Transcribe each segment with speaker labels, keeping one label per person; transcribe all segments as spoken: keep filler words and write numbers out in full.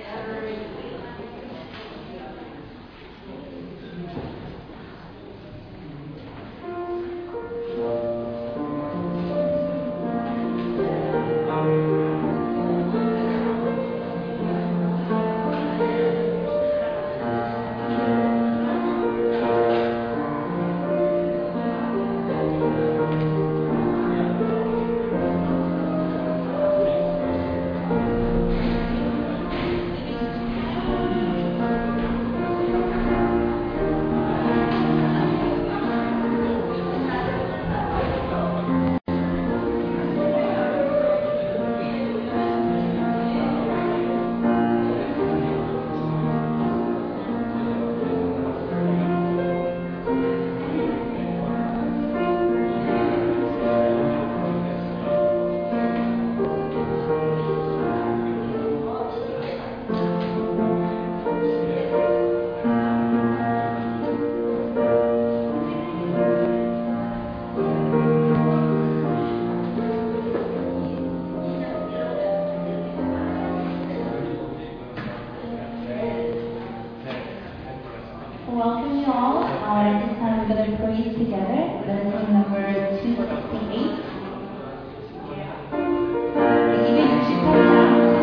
Speaker 1: Welcome you all. Uh, at this time we're going to praise together. Let us sing number two sixty-eight. 이백 육십팔 장.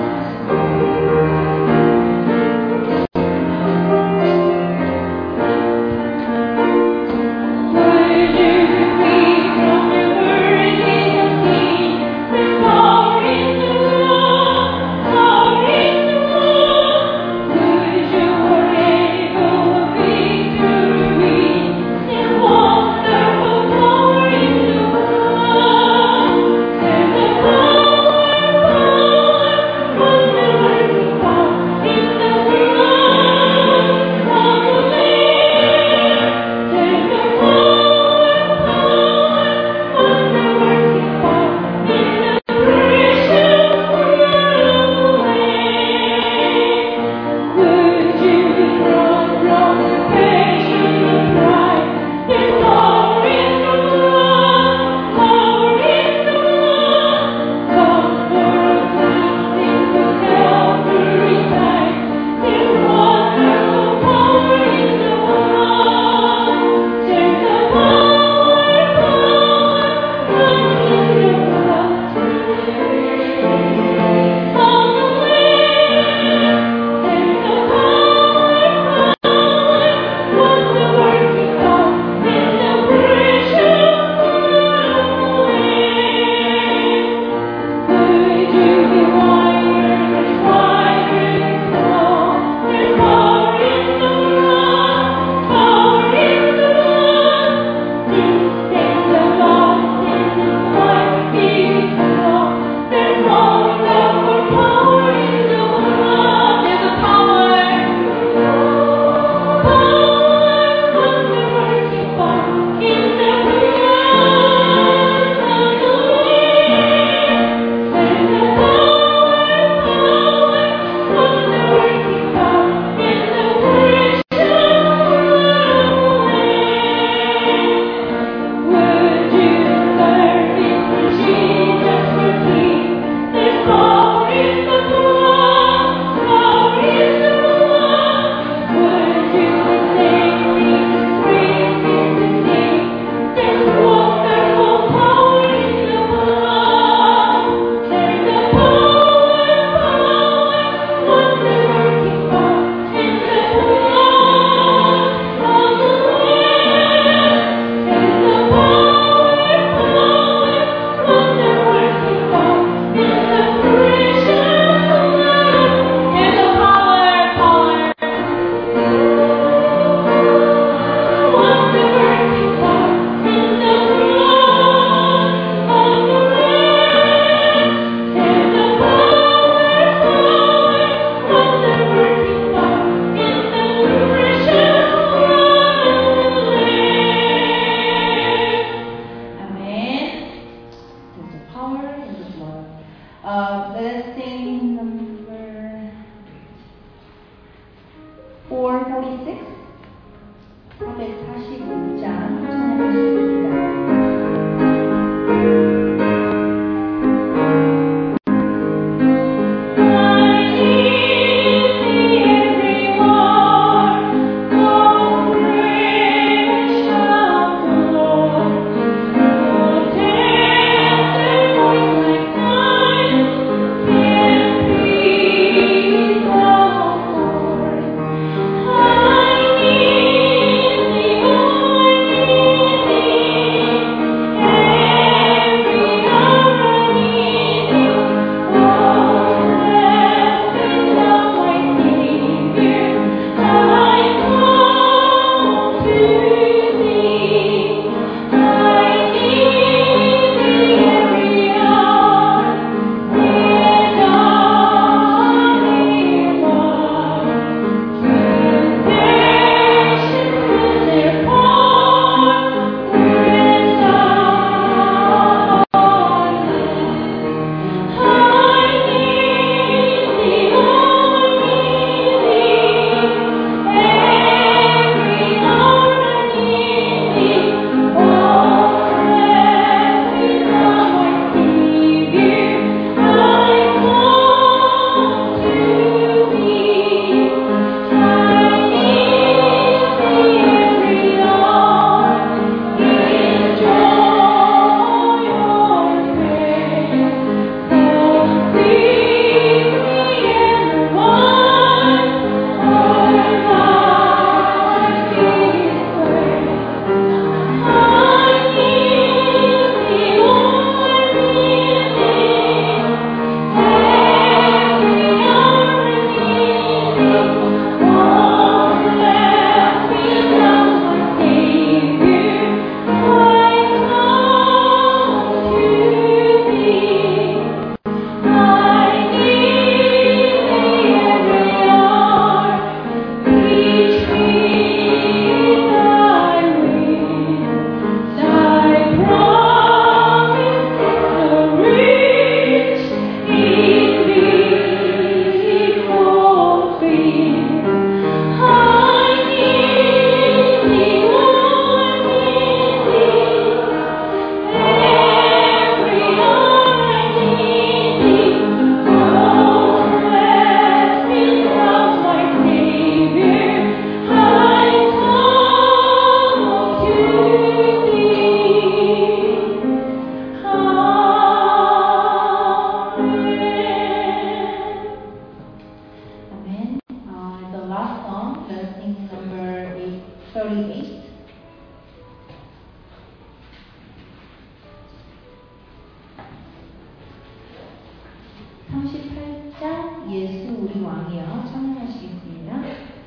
Speaker 1: Uh, let us sing number four forty-six. 사백사십오 장 찬양하시겠습니다.
Speaker 2: My
Speaker 1: 삼십팔 장 예수 우리 왕이여 찬양하시겠습니다.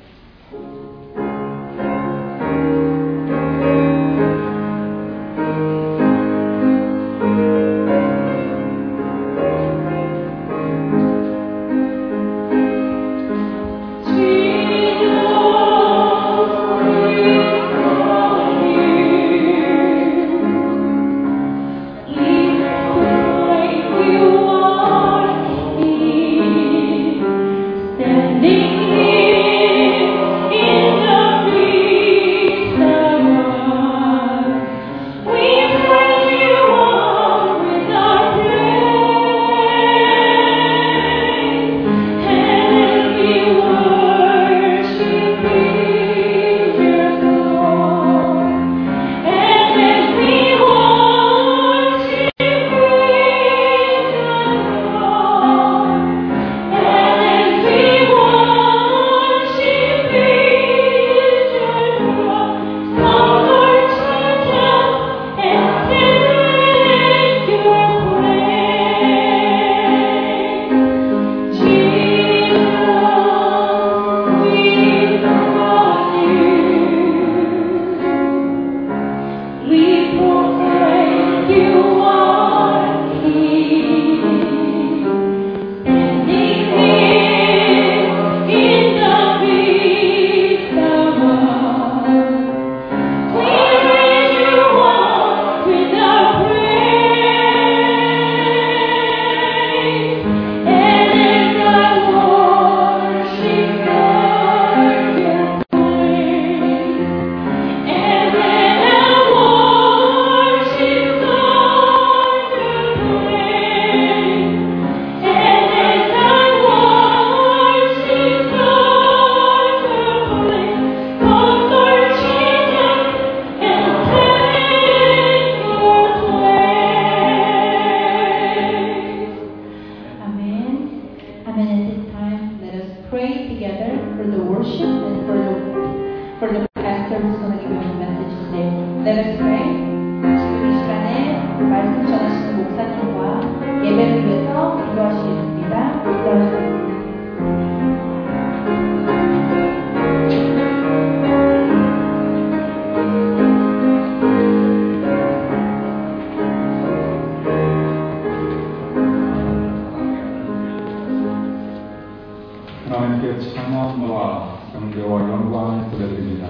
Speaker 2: 하나님께 찬양과 경배와 영광을 드려드립니다.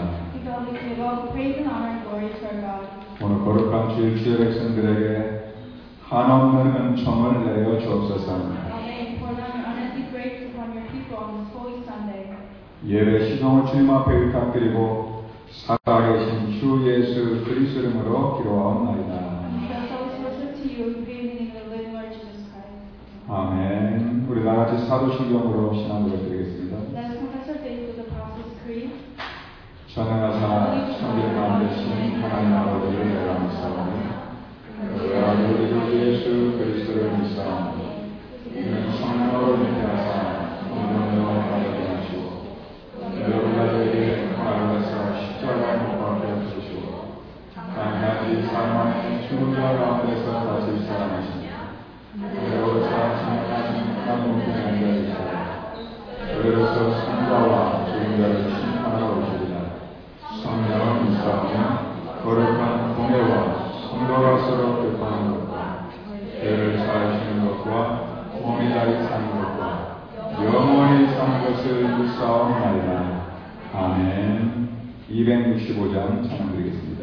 Speaker 2: 오늘 거룩한 주일주의 백성들에게 한없는 은총을 내려 주옵소서. 예배 시동을 주님 앞에 의탁드리고 살아계신 주 예수 그리스도 이름으로 기도하옵나이다. 아멘. 우리 다같이 사도신경으로 신앙을 드리겠습니다. 전능하사 성결만 되신 하나님 아버지를 내가 믿사오니 그 아들 우리 주 예수 그리스도를 믿사오니 이는 성령으로 잉태하사 공동으로 가져게 하시고 여러분들에게 하나님께서 십자가에 못 박혀 주시고 만나지 사망의 죽은 자 가운데서 다시 살아나시니 그로서 참하신 하나님 우편에 앉아계시다. 그로서 성자와 죽은 자를 심판하러 오시리라. 성령을 믿사오며 거룩한 공예와 성도가 서로 교통하는 것과 죄를 사하시는 것과 몸이 다리 사는 것과 영원히 사는 것을 믿사옵나이다. 아멘. 이백육십오 장 찬양드리겠습니다.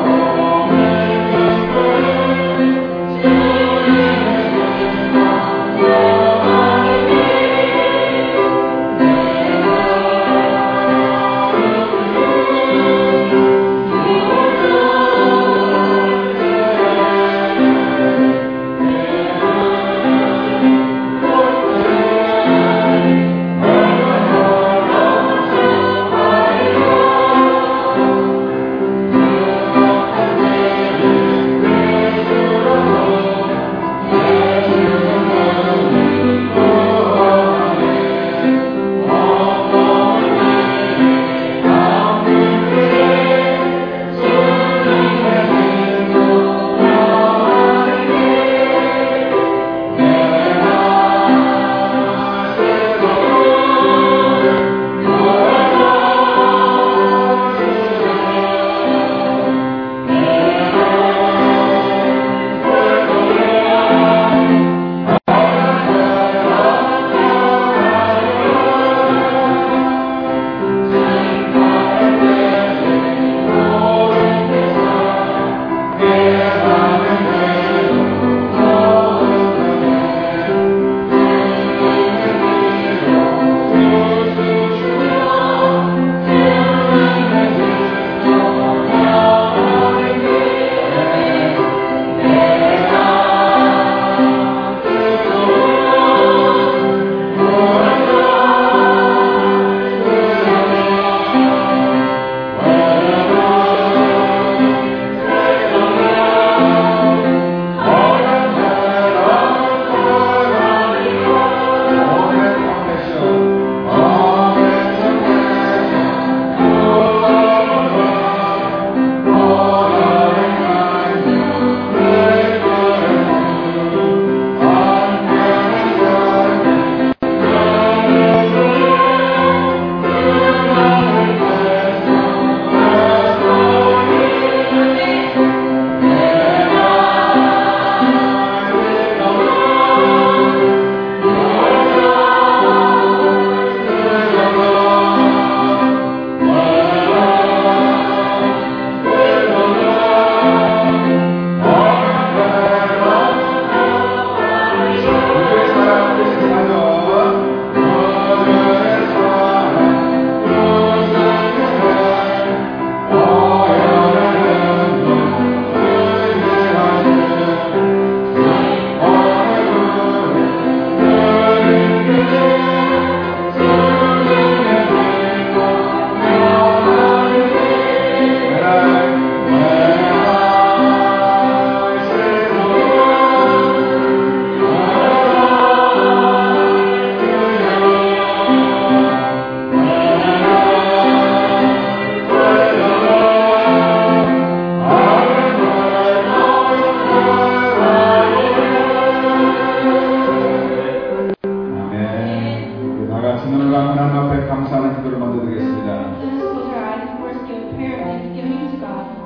Speaker 3: Thank you.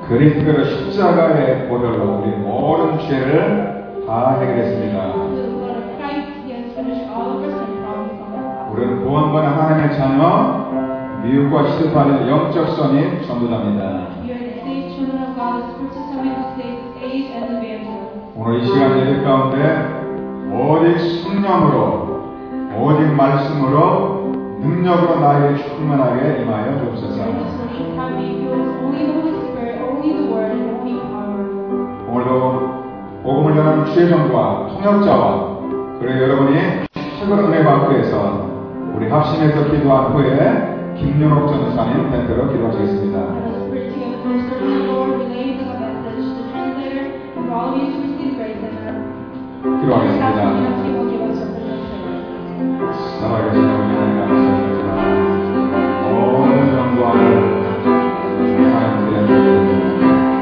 Speaker 2: 그리스도로 십자가의 보혈로 우리 모든 죄를 다 해결했습니다. 우리는 구원받은 하나님의 자녀, 미국과 시집하는 영적 선임 전도자입니다. 오늘 이 시간 예배 가운데 오직 성령으로, 오직 말씀으로, 능력으로 나에게 충만하게 임하여 주옵소서. 오늘도 복음을 전하는 취해정과 통역자와 그리고 여러분이 최근 은혜 받기 위해서 우리 합심해서 기도한 후에 김윤옥 전도사님 대표로 기도하시겠습니다. 기도하겠습니다. 살아계신 우리 하나님 감사드립니다. 모든 영광을 하나님께 드립니다.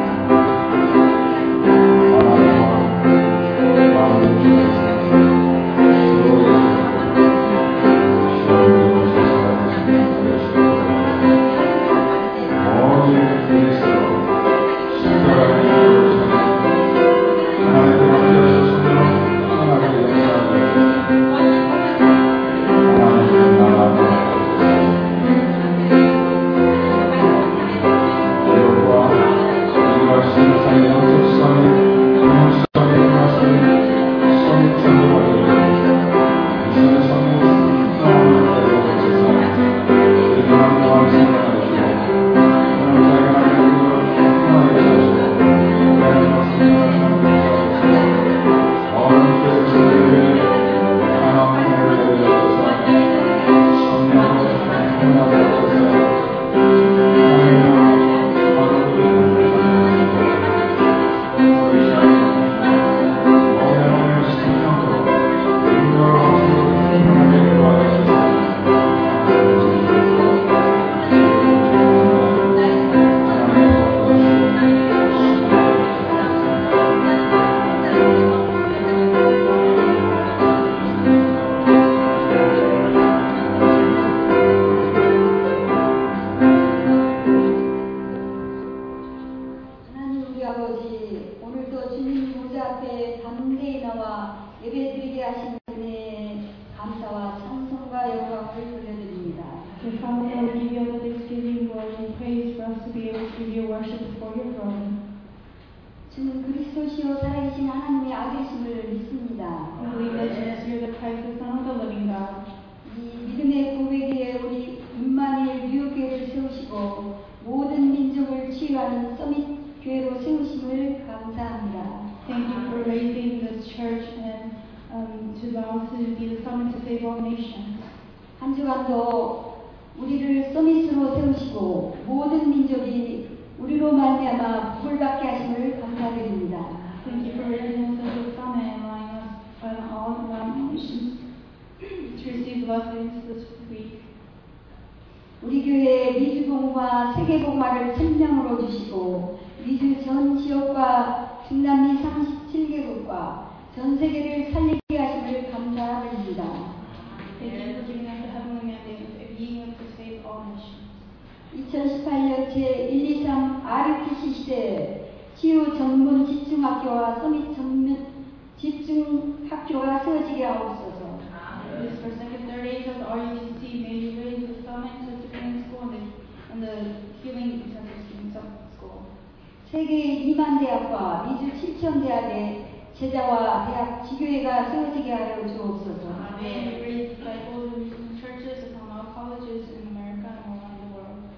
Speaker 3: 한 주간도 우리를 서밋으로 세우시고 모든 민족이 우리로 말미암아 복을 받게 하심을 감사드립니다.
Speaker 1: Thank you for raising us as a summit and allowing us and all of our nations to receive blessings this week.
Speaker 3: 우리 교회 미주봉화 세계봉화를 천명으로 주시고 미주 전 지역과 중남미 삼십칠 개국과 전 세계를 살리게 하심을 감사드립니다.
Speaker 1: Thank you for giving us the heavenly mandate of being able to save all nations.
Speaker 3: 이천십팔 년 제일, 이, 삼 알유티씨 시대에 치유 전문 집중학교와 서밋 전문 집중학교가 세워지게 하옵소서.
Speaker 1: This for second, third age of the R U T C, may you raise the summit to training school and the, and the healing intensive school.
Speaker 3: 세계 이만 대학과 미주 칠천 대학의 제자와 대학 지교회가 세워지게 하여 주옵소서.
Speaker 1: May you raise disciples in churches and all colleges in America and around the world.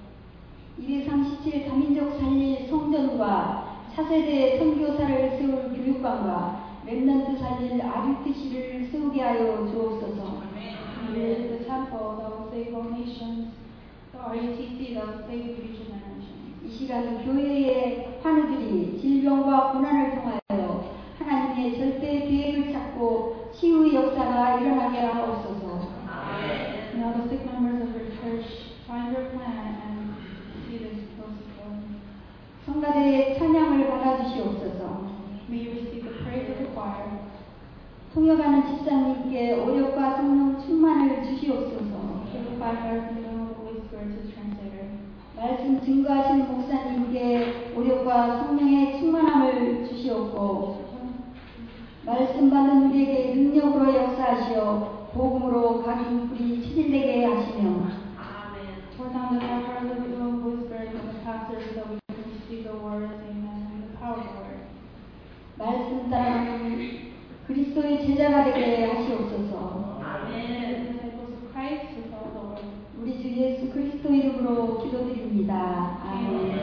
Speaker 3: 이백삼십칠 다민족 살릴 성전과 차세대 선교사를 세울 교육관과 렘넌트 살릴 아르티씨를 세우게 하여 주옵소서.
Speaker 1: May the temple that will save all nations, the R U T C that will save future generations.
Speaker 3: 이 시간 교회의 환우들이 질병과 고난을 통하여 하나님의 절대 계획을 찾고 치유의 역사가 일어나게 하옵소서.
Speaker 1: Now the sick members of your church find your plan and see this possible.
Speaker 3: 성가대의 찬양을 받아주시옵소서.
Speaker 1: May you receive the praise of the choir.
Speaker 3: 통역하는 집사님께 오력과 성령 충만을 주시옵소서.
Speaker 1: Give the five hours and the Holy Spirit to the translator.
Speaker 3: 말씀 증거하시는 목사님께 오력과 성령의 충만함을 주시옵고 말씀 받는 우리에게 능력으로 역사하시어 복음으로 각인 뿌리 치질되게 하시며
Speaker 1: Pour down the power of the Holy Spirit on the pastors so we can receive the word, amen, and the power of the word.
Speaker 3: 말씀 따르는 그리스도의 제자가 되게 하시옵소서.
Speaker 1: Amen. Disciples of Christ who follow the word.
Speaker 3: 우리 주 예수 그리스도 이름으로 기도드립니다. 아멘.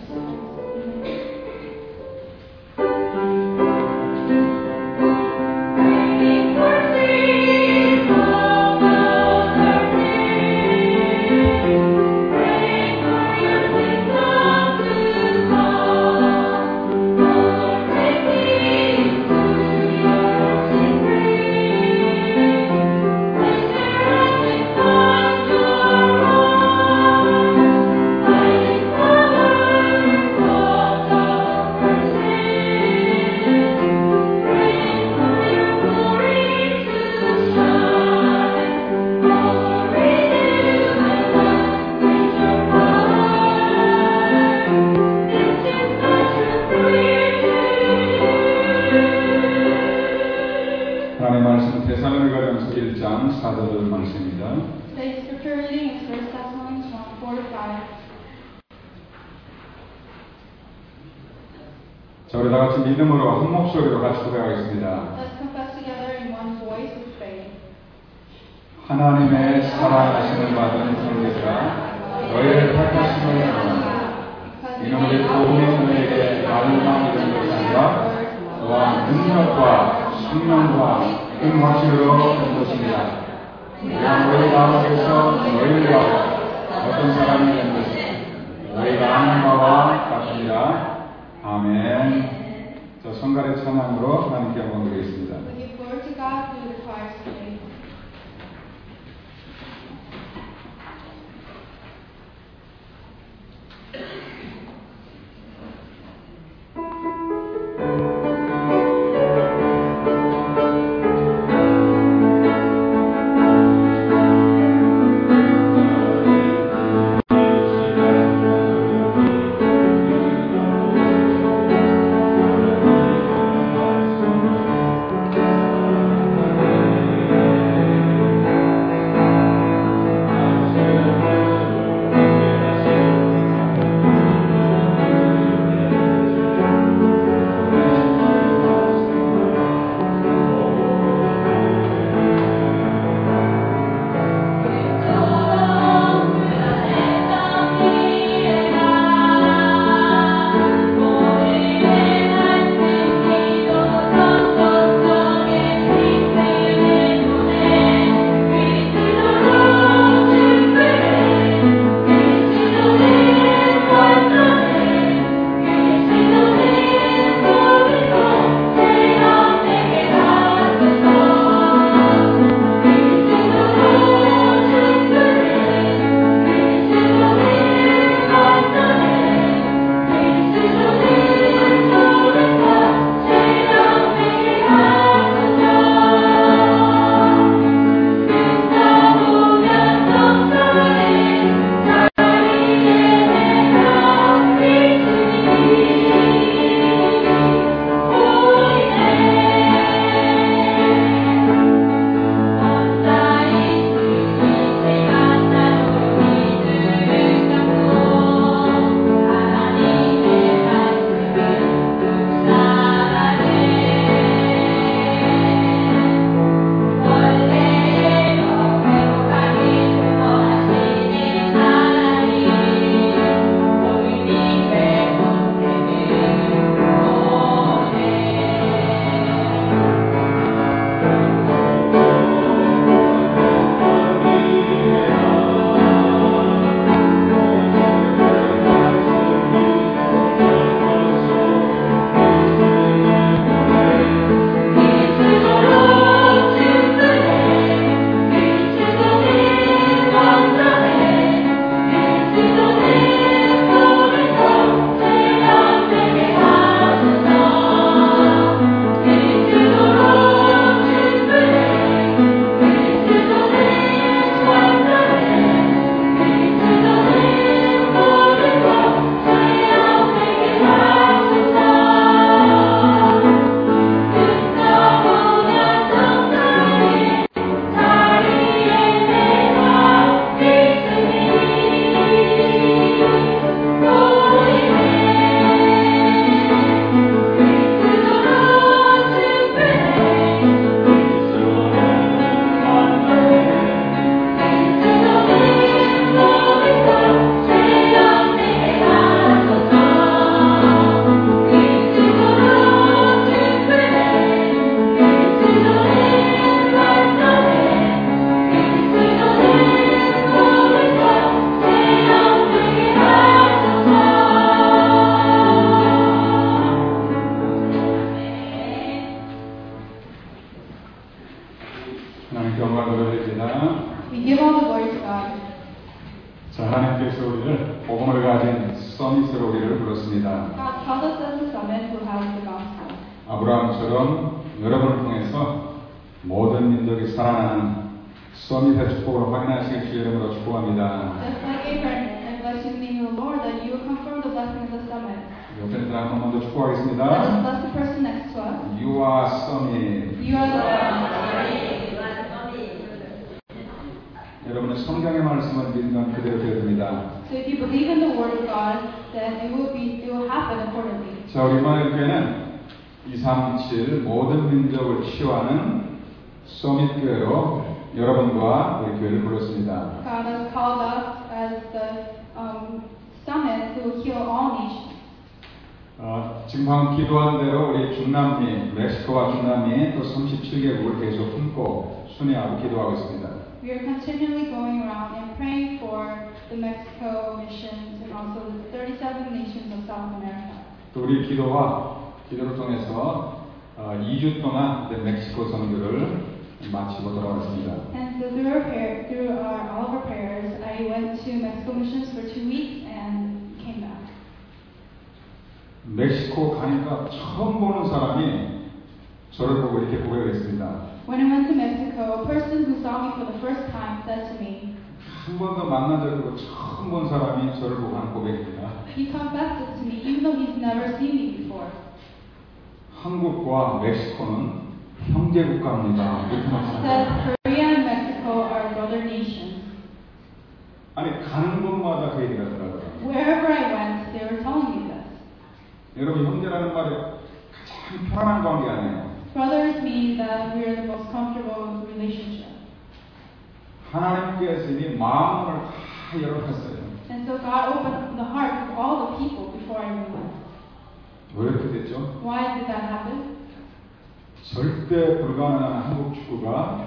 Speaker 2: 하나님의 말씀 데살로니가전서 일 장 사 절 말씀입니다.
Speaker 1: Today's scripture reading is First Thessalonians one, four to five.
Speaker 2: 자, 우리 다 같이 믿음으로 한 목소리로 같이 고백하겠습니다.
Speaker 1: Let's confess together in one voice with faith.
Speaker 2: 하나님의 사랑하시는 받은 형제들아, 너희를 택하심을 알아. 이는 우리 복음이 너희에게 말로만 이른 것이 아니라 또한 능력과 성령과 큰 확신으로 된 것입니다. 우리가 너희 가운데서 너희를 위하여 어떤 사람이 된 것이 너희가 아는 바와 같습니다. 아멘. 자, 성갈의 찬양으로 하나님께 영광 드리겠습니다.
Speaker 1: We give glory to God through the choirs today.
Speaker 2: 아멘. 서밋으로 우리를 불렀습니다.
Speaker 1: God called us as a summit who has the gospel.
Speaker 2: 아브라함처럼 여러분을 통해서 모든 민족이 살아나는 서밋의 축복으로 확인하시길 주 이름으로 축복합니다.
Speaker 1: Just like Abraham, and bless you in the name of the Lord, that you will confirm the blessing of the summit.
Speaker 2: 옆에 사람 한 번 더
Speaker 1: Let us
Speaker 2: 축복하겠습니다.
Speaker 1: bless the person next to us.
Speaker 2: You are summit.
Speaker 1: You are the summit.
Speaker 2: 여러분은 성경의 말씀을 믿는 그대로 되어듭니다.
Speaker 1: So if you believe in the word of God, then it will be, it will happen accordingly.
Speaker 2: 자, 우리 이번에 교회는 이삼칠 모든 민족을 치유하는 서밋 교회로 여러분과 우리 교회를 불렀습니다.
Speaker 1: God has called us as the um, summit to heal all nations.
Speaker 2: 어, 지금 방금 기도한 대로 우리 중남미, 멕시코와 중남미 또 삼십칠 개국을 계속 품고 순회하고 기도하고 있습니다.
Speaker 1: We are continually going around and praying for the Mexico missions and also the thirty-seven nations of South America.
Speaker 2: 또 우리 기도와 기도를 통해서 어, 이 주 동안 네, 멕시코 선교를 마치고 돌아왔습니다.
Speaker 1: And so through our prayer, through our, all of our prayers, I went to Mexico missions for two weeks and came back.
Speaker 2: 멕시코 가니까 처음 보는 사람이 저를 보고 이렇게 고백을 했습니다.
Speaker 1: When I went to Mexico, a person who saw me for the first time said to me,
Speaker 2: 한 번도 만난 적이 없고 처음 본 사람이 저를 보고 한 고백입니다.
Speaker 1: he confessed it to me even though he's never seen me before.
Speaker 2: 한국과 멕시코는 형제 국가입니다. 이렇게
Speaker 1: He
Speaker 2: 말씀하셨습니다.
Speaker 1: said Korea and Mexico are brother nations.
Speaker 2: 아니 가는 곳마다 그 얘기를 하더라고요.
Speaker 1: Wherever I went, they were telling me this.
Speaker 2: 여러분 형제라는 말이 가장 편안한 관계 아니에요.
Speaker 1: Brothers mean that we are the most comfortable relationship.
Speaker 2: 하나님께서 이미 마음을 다 열어놨어요.
Speaker 1: And so God opened the hearts of all the people before I knew them.
Speaker 2: 왜 이렇게 됐죠?
Speaker 1: Why did that happen?
Speaker 2: 절대 불가능한 한국 축구가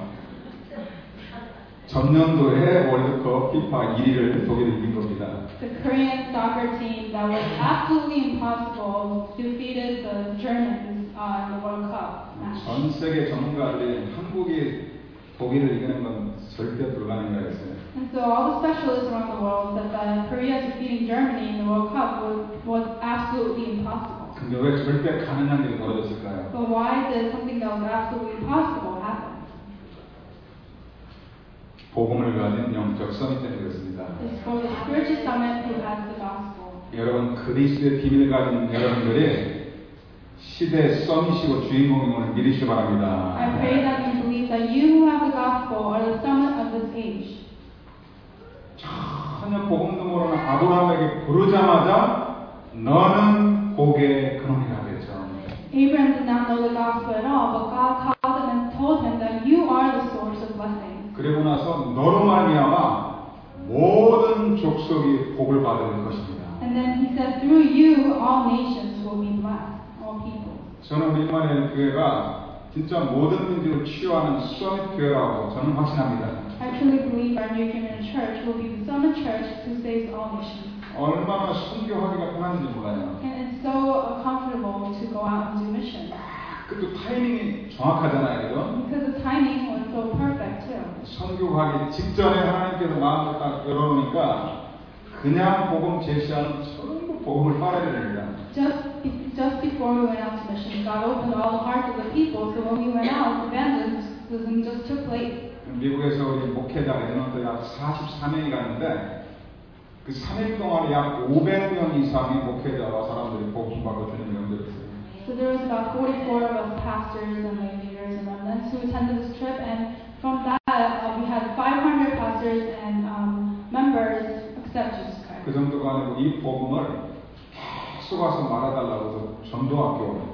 Speaker 2: 전년도에 월드컵 피파 일 위를 독일이 이긴 겁니다.
Speaker 1: The Korean soccer team that was absolutely impossible defeated the Germans uh, in the World Cup match.
Speaker 2: 전 세계 전문가들이 한국이 독일을 이기는 건 절대 불가능이라고 했어요.
Speaker 1: And so all the specialists around the world said that Korea defeating Germany in the World Cup was, was absolutely impossible.
Speaker 2: 근데 왜 절대 가능한 일이 벌어졌을까요?
Speaker 1: But why did something that was absolutely impossible happen?
Speaker 2: 복음을 가진 영적 서밋 때문에 그렇습니다.
Speaker 1: It's for the spiritual summit who has the gospel.
Speaker 2: 여러분 그리스도의 비밀을 가진 여러분들이 시대 서밋이고 주인공임을 믿으시기 바랍니다.
Speaker 1: I pray that you believe that you who have the gospel are the summit of this age.
Speaker 2: 전혀 복음도 모르는 아브라함에게 부르자마자 너는 복의 근원이라 그랬죠.
Speaker 1: Abraham did not know the gospel at all, but God called him and told him that you are the source of blessing.
Speaker 2: 그리고 나서 너로 말미암아 모든 족속이 복을 받을 것입니다.
Speaker 1: And then he said, through you, all nations will be blessed, all people.
Speaker 2: 저는 우리 이만희 교회가 진짜 모든 민족을 치유하는 서밋 교회라고 저는 확신합니다.
Speaker 1: I truly believe our New Community Church will be the summit church who saves all nations.
Speaker 2: 얼마나 선교하기가 편한지 몰라요.
Speaker 1: And it's so uh, comfortable to go out and do missions.
Speaker 2: 그것도 타이밍이 정확하잖아요, 그죠?
Speaker 1: Because the timing was so perfect too.
Speaker 2: 선교하기 직전에 하나님께서 마음을 딱 열어놓으니까 그냥 복음 제시하는 전부 복음을 빨아야 됩니다.
Speaker 1: Just, be- just before we went out to mission, God opened all the hearts of the people, so when we went out, evangelism just took place.
Speaker 2: 미국에서 우리 목회자 인원도 약 사십삼 명이 갔는데 그 삼 일 동안에 약 오백 명 이상의 목회자와 사람들이 복음 받고 주님 연결했어요.
Speaker 1: So there was about forty-four of us pastors and lay leaders and remnants who attended this trip, and from that uh, we had five hundred pastors and um, members accept Jesus Christ.
Speaker 2: 그 정도가 아니고 이 복음을 계속 와서 말해달라고 해서 전도학교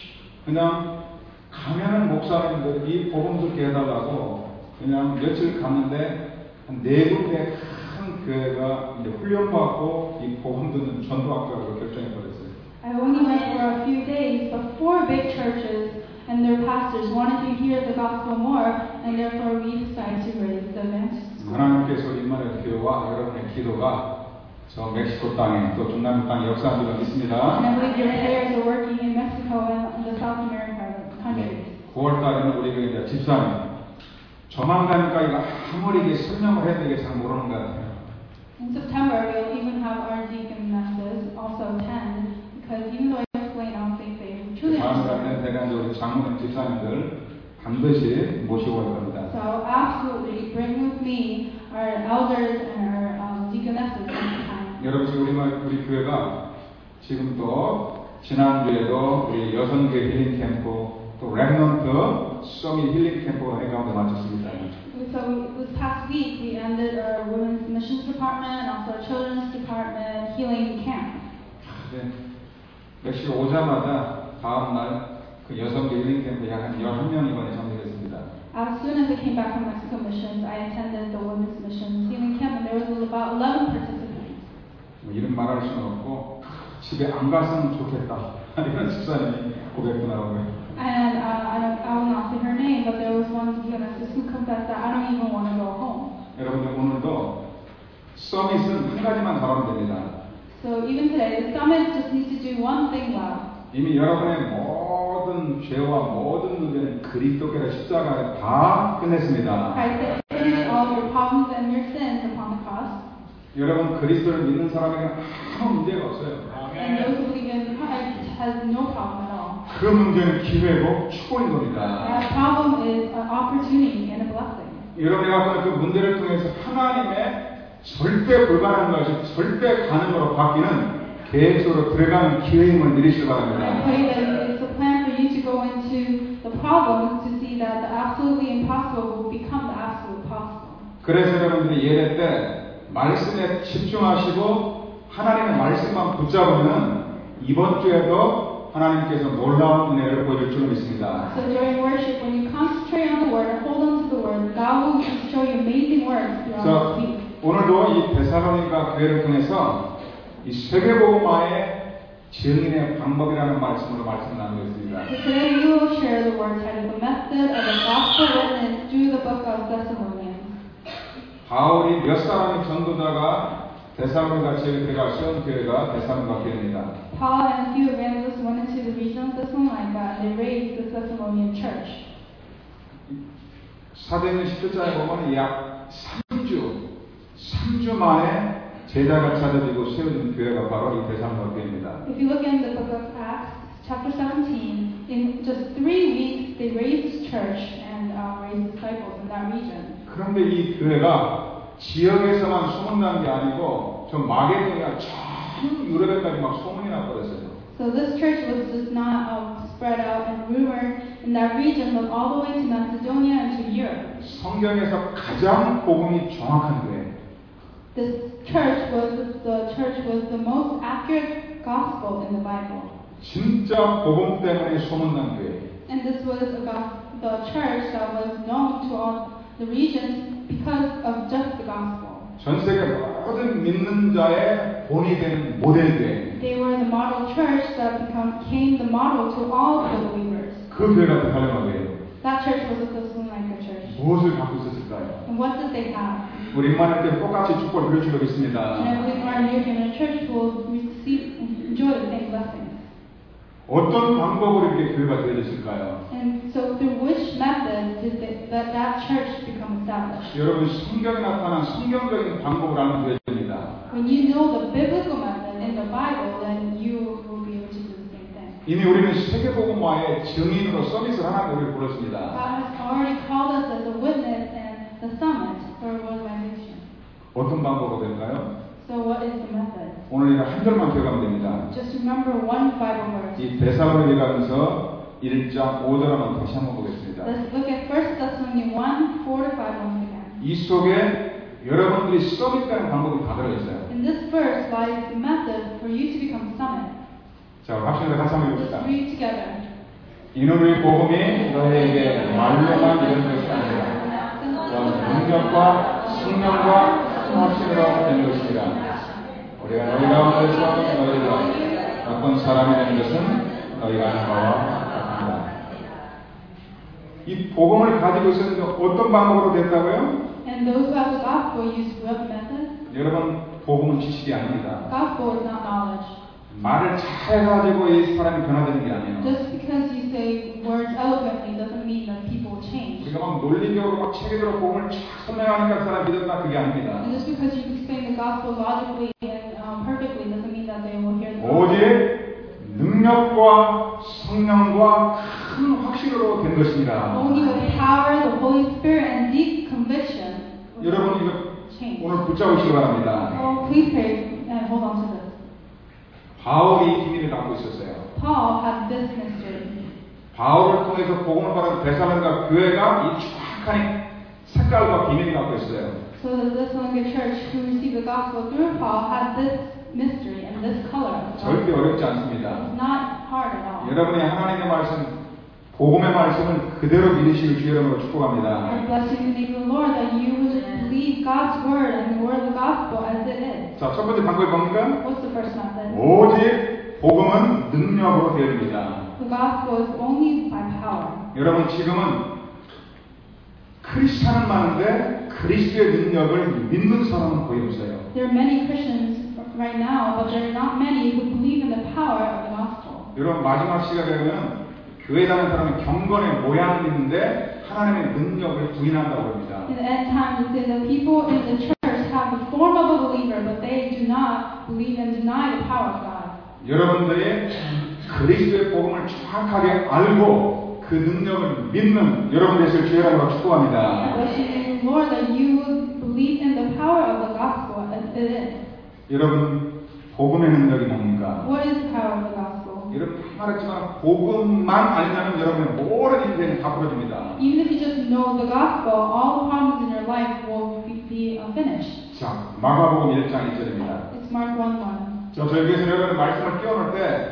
Speaker 2: 그냥 가면은 목사님들 이 복음 듣게 해달라고 그냥 며칠 갔는데 한 네 군데 큰 교회가 이제 훈련받고 이 복음 듣는 전도학교라고 결정해버렸어요.
Speaker 1: I only went for a few days, but four big churches and their pastors wanted to hear the gospel more, and therefore we decided to raise the evangelists.
Speaker 2: 하나님께서 임마누엘 교회와 여러분의 기도가 저 멕시코 땅에 또 중남미 땅에 역사한 줄로 믿습니다.
Speaker 1: And I believe your prayers are working in Mexico and the South America countries.
Speaker 2: 구월 달에는 우리가 이제 집사님 저만 가니까 이거 아무리 이게 설명을 해도 이게 잘 모르는 것 같아요.
Speaker 1: In September, we'll even have our deacon masses also
Speaker 2: 내가 이제 우리 장로님 집사님들 반드시 모시고 갈 겁니다.
Speaker 1: So absolutely bring with me our elders and our um, deaconesses next time.
Speaker 2: 여러분 지금 우리, 우리 교회가 지금 또 지난주에도 우리 여성계 힐링 캠프 또 랩넌트 서밋 힐링 캠프가 해가운데 마쳤습니다.
Speaker 1: So this past week we ended our women's missions department and also our children's department healing camp.
Speaker 2: 네. 멕시코 오자마자 다음 날 그 여성계 힐링 캠프에 약 한 열한 명 이번에 참석했습니다.
Speaker 1: As soon as I came back from Mexico missions, I attended the women's missions healing camp, and there was about eleven participants.
Speaker 2: 뭐 이런 말할 수는 없고 집에 안 갔으면 좋겠다 이런 집사님이 고백도 나오고요.
Speaker 1: And uh, I, don't, I will not say her name, but there was one deaconess who confessed that I don't even want to go home.
Speaker 2: 여러분들 오늘도 서밋은 한 가지만 잘하면 됩니다.
Speaker 1: So even today, the summit just needs to do one thing well.
Speaker 2: 이미 여러분의 모든 죄와 모든 문제는 그리스도께서 십자가에 다 끝냈습니다.
Speaker 1: Christ finished all your problems and your sins upon the cross.
Speaker 2: 여러분 그리스도를 믿는 사람에게는 아무 문제가 없어요.
Speaker 1: And those who believe in Christ has no problem at all.
Speaker 2: 그 문제는 기회고 축복인 겁니다.
Speaker 1: That problem is an opportunity and a blessing.
Speaker 2: 여러분이 갖고 있는 그 문제를 통해서 하나님의 절대 불가능한 것이 절대 가능으로 바뀌는 계획으로 들어가는 기회임을 믿으시기 바랍니다.
Speaker 1: I pray that it's a plan for you to go into the problems to see that the absolutely impossible will become the absolute possible.
Speaker 2: 그래서 여러분들이 예배 때 말씀에 집중하시고 하나님의 말씀만 붙잡으면 이번 주에도 하나님께서 놀라운 은혜를 보여줄 줄 믿습니다.
Speaker 1: So during worship, when you concentrate on the word and hold on to the word, God will show you amazing works throughout the week.
Speaker 2: 오늘도 이 데살로니가 교회를 통해서 이 세계복음화의 증인의 방법이라는 말씀으로 말씀 나누고 있습니다.
Speaker 1: So today we will share the word titled "The Method of the Gospel Witness" through the book of Thessalonians.
Speaker 2: 바울이 몇 사람의 전도자가 데살로니가 지역에 들어가 세운 교회가 데살로니가 교회입니다.
Speaker 1: Paul and a few evangelists went into the region of Thessalonica and they raised the Thessalonian church.
Speaker 2: 사도행전 십칠 장에 보면 약 삼 주, 삼 주 만에 제자가 찾아지고 세워진 교회가 바로 이 데살로니가 교회입니다.
Speaker 1: If you look in the book of Acts, chapter seventeen, in just three weeks they raised this church and uh, raised disciples in that region.
Speaker 2: 그런데 이 교회가 지역에서만 소문난 게 아니고 저 마게도니아 전 유럽에까지 막 소문이 나버렸어요.
Speaker 1: So this church was just not uh, spread out and rumored in that region, but all the way to Macedonia and to Europe.
Speaker 2: 성경에서 가장 복음이 정확한 교회.
Speaker 1: This church was the church was the most accurate gospel in the Bible.
Speaker 2: 진짜 복음 때문에 소문난 교회.
Speaker 1: And this was a gos- the church that was known to all the regions because of just the gospel.
Speaker 2: 전 세계 모든 믿는 자의 본이 된 모델 교회.
Speaker 1: They were the model church that become, became the model to all the believers.
Speaker 2: 그 교회가 데살로니가 교회예요.
Speaker 1: That church was the Thessalonica church.
Speaker 2: 무엇을 갖고 있었을까요?
Speaker 1: And what did they have?
Speaker 2: 우리 임마누엘 똑같이 축복을 누리시고
Speaker 1: And
Speaker 2: 있습니다.
Speaker 1: I believe our New Human Church will receive, enjoy the same blessings.
Speaker 2: 어떤 방법으로 이렇게 교회가 되어졌을까요?
Speaker 1: And so through which method did they, that, that church become established?
Speaker 2: 여러분 성경에 나타난 성경적인 방법을 알면 되어집니다.
Speaker 1: When you know the biblical method in the Bible, then you will be able to do the same thing.
Speaker 2: 이미 우리는 세계복음화의 증인으로 서밋을 하나님 우리를 부르십니다.
Speaker 1: God has already called us as a witness and the summit for organization.
Speaker 2: 어떤 방법으로 될까요?
Speaker 1: So what is the method?
Speaker 2: 오늘 이거 한 절만 기억하면 됩니다.
Speaker 1: Just remember one Bible verse.
Speaker 2: 이 데살로니가서 일 장 오 절 한번 다시 한번 보겠습니다.
Speaker 1: Let's look at First Thessalonians one, four to five once again.
Speaker 2: 이 속에 여러분들이 서밋되는 방법이 다 들어있어요.
Speaker 1: In this verse lies the method for you to become summit.
Speaker 2: 자, 합심해서 같이 한번
Speaker 1: Let's
Speaker 2: 해봅시다.
Speaker 1: read together.
Speaker 2: 이는 우리 복음이 너희에게 말로만 이런 것이 아니라 그런 능력과 성령과 합심으로 된 것이니라. 우리가 너희 가운데서 너희가 어떤 사람이 된 것은 너희가 아는 바와 같습니다. 이 복음을 가지고 있었는데 어떤 방법으로 됐다고요?
Speaker 1: And those who have the gospel use what method?
Speaker 2: 여러분, 복음은 지식이 아닙니다.
Speaker 1: Gospel is not knowledge.
Speaker 2: 말을 잘해가지고 이 사람이 변화되는 게 아니에요.
Speaker 1: Just because you say words eloquently doesn't mean that people change.
Speaker 2: 우리가 막 논리적으로 막 체계적으로 복음을 쫙 설명하니까 그 사람 믿었나 그게 아닙니다.
Speaker 1: And just because you explain the gospel logically and um, perfectly doesn't mean that they will hear the
Speaker 2: 오직
Speaker 1: gospel.
Speaker 2: 능력과 성령과 확신으로 된 것입니다.
Speaker 1: Only with the power of the Holy Spirit and deep conviction.
Speaker 2: 여러분 이거
Speaker 1: change.
Speaker 2: 오늘 붙잡으시기 바랍니다.
Speaker 1: So please pray and hold on to this.
Speaker 2: 바울이 이 비밀을 갖고 있었어요.
Speaker 1: Paul had this mystery.
Speaker 2: 바울을 통해서 복음을 받은 데살로니가 교회가 이 정확한 색깔과 비밀을 갖고 있어요.
Speaker 1: So the Thessalonian church who received the gospel through Paul had this mystery and this color.
Speaker 2: 절대 어렵지 않습니다.
Speaker 1: It's not hard at all.
Speaker 2: 여러분이 하나님의 말씀, 복음의 말씀을 그대로 믿으시길 주 이름으로 축복합니다.
Speaker 1: I bless you in the name of the Lord that you would believe God's word and the word of the gospel as it is.
Speaker 2: 자, 첫 번째 방법이 뭡니까?
Speaker 1: What's the first method?
Speaker 2: 오직 복음은 능력으로 되어집니다.
Speaker 1: The gospel is only by power.
Speaker 2: 여러분 지금은 크리스찬은 많은데 그리스도의 능력을 믿는 사람은 거의 없어요.
Speaker 1: There are many Christians right now, but there are not many who believe in the power of the gospel.
Speaker 2: 여러분 마지막 시간에 되면 교회 다니는 사람은 경건의 모양을 믿는데 하나님의 능력을 부인한다고 합니다.
Speaker 1: In the end times, the people in the church have the form of a believer, but they do not believe and deny the power of God.
Speaker 2: 여러분들이 그리스도의 복음을 정확하게 알고 그 능력을 믿는 여러분 되실 주 이름으로 축복합니다.
Speaker 1: I bless you in the Lord that you would believe in the power of the gospel as it is.
Speaker 2: 여러분 복음의 능력이 뭡니까?
Speaker 1: What is the power of the gospel?
Speaker 2: 여러분 말했지만 복음만 알면 여러분의 모든 인생이 다 풀어집니다.
Speaker 1: Even if you just know the gospel, all the problems in your life will be, be uh, finished.
Speaker 2: 자, 마가복음 일 장 일 절입니다.
Speaker 1: It's Mark one one.
Speaker 2: 자, 저에게서 여러분 말씀을 띄워놓을 때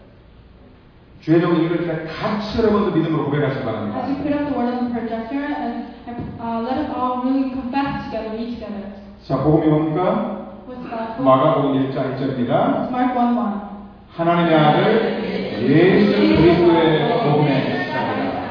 Speaker 2: 주의 종이 읽을 때 같이 여러분도 믿음으로 고백하시기 바랍니다.
Speaker 1: As you put up the word on the projector, and uh, let us all really confess together, read together.
Speaker 2: 자, 복음이 뭡니까?
Speaker 1: What's that?
Speaker 2: 마가복음 일 장 일 절입니다.
Speaker 1: It's Mark one one.
Speaker 2: 하나님의 아들 예수 그리스도의 복음의 시작이다.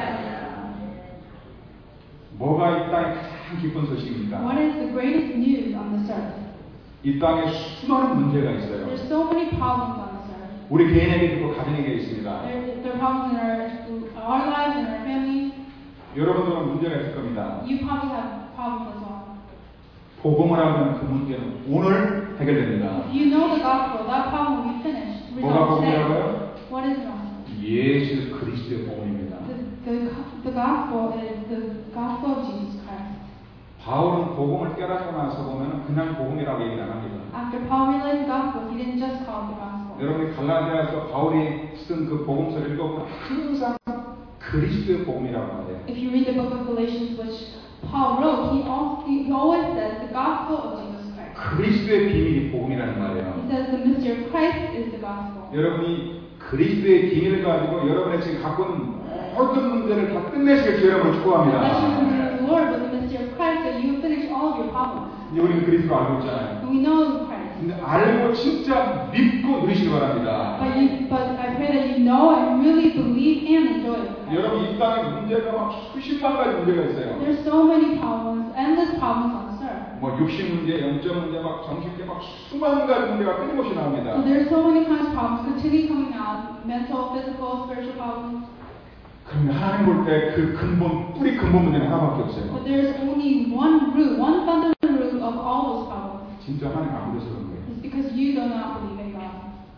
Speaker 2: 뭐가 이 땅에 가장 기쁜 소식입니까?
Speaker 1: What is the greatest news on this earth?
Speaker 2: 이 땅에 수많은 문제가 있어요.
Speaker 1: There's so many problems on this earth.
Speaker 2: 우리 개인에게 있고 가정에게 있습니다.
Speaker 1: There, there are problems in our, our lives and our families.
Speaker 2: 여러분들은 문제가 있을 겁니다.
Speaker 1: You probably have problems as well.
Speaker 2: 복음을 알면 그 문제는 오늘 해결됩니다.
Speaker 1: If you know the gospel, that problem will be finished.
Speaker 2: 뭐가
Speaker 1: Resolved today.
Speaker 2: 복음이라고요?
Speaker 1: What is the gospel?
Speaker 2: 예수 그리스도의 복음입니다.
Speaker 1: The, the, the gospel is the gospel of Jesus Christ.
Speaker 2: 바울은 복음을 깨닫고 나서 보면 그냥 복음이라고 얘기를 안 합니다.
Speaker 1: After Paul realized the gospel, he didn't just call it the gospel.
Speaker 2: 여러분이 갈라디아서 바울이 쓴 그 복음서를 읽어보면 항상 그리스도의 복음이라고 말해요.
Speaker 1: If you read the book of Galatians, which Paul wrote, he, also, he always says the gospel of Jesus Christ.
Speaker 2: 그리스도의 비밀이 복음이라는 말이에요.
Speaker 1: He says the mystery of Christ is the gospel.
Speaker 2: 여러분이 그리스도의 비밀을 가지고 여러분의 지금 갖고 있는 모든 문제를 다 끝내시길 주 여러분을 축복합니다.
Speaker 1: Bless you in the name of the Lord with the mystery of Christ that you finish all of your problems.
Speaker 2: 이제 우리는 그리스도를 알고 있잖아요.
Speaker 1: And we know Christ.
Speaker 2: 근데 알고 진짜 믿고 누리시기 바랍니다.
Speaker 1: But, you, but I pray that you know and really believe and enjoy it.
Speaker 2: 여러분 이 땅에 문제가 막 수십만 가지 문제가 있어요.
Speaker 1: There's so many problems, endless problems on this earth.
Speaker 2: 뭐 육신 문제, 영적 문제, 막 정신 문제, 막 수만 가지 문제가 끊임없이 나옵니다.
Speaker 1: So there's so many kinds of problems continually coming out, mental, physical, spiritual problems.
Speaker 2: 그런데 하나님 볼 때 그 근본, 뿌리 근본 문제는 하나밖에 없어요.
Speaker 1: But there's only one root, one fundamental root of all those problems.
Speaker 2: 진짜 하나님 안 믿어서 그런 거예요.
Speaker 1: It's because you do not believe in God.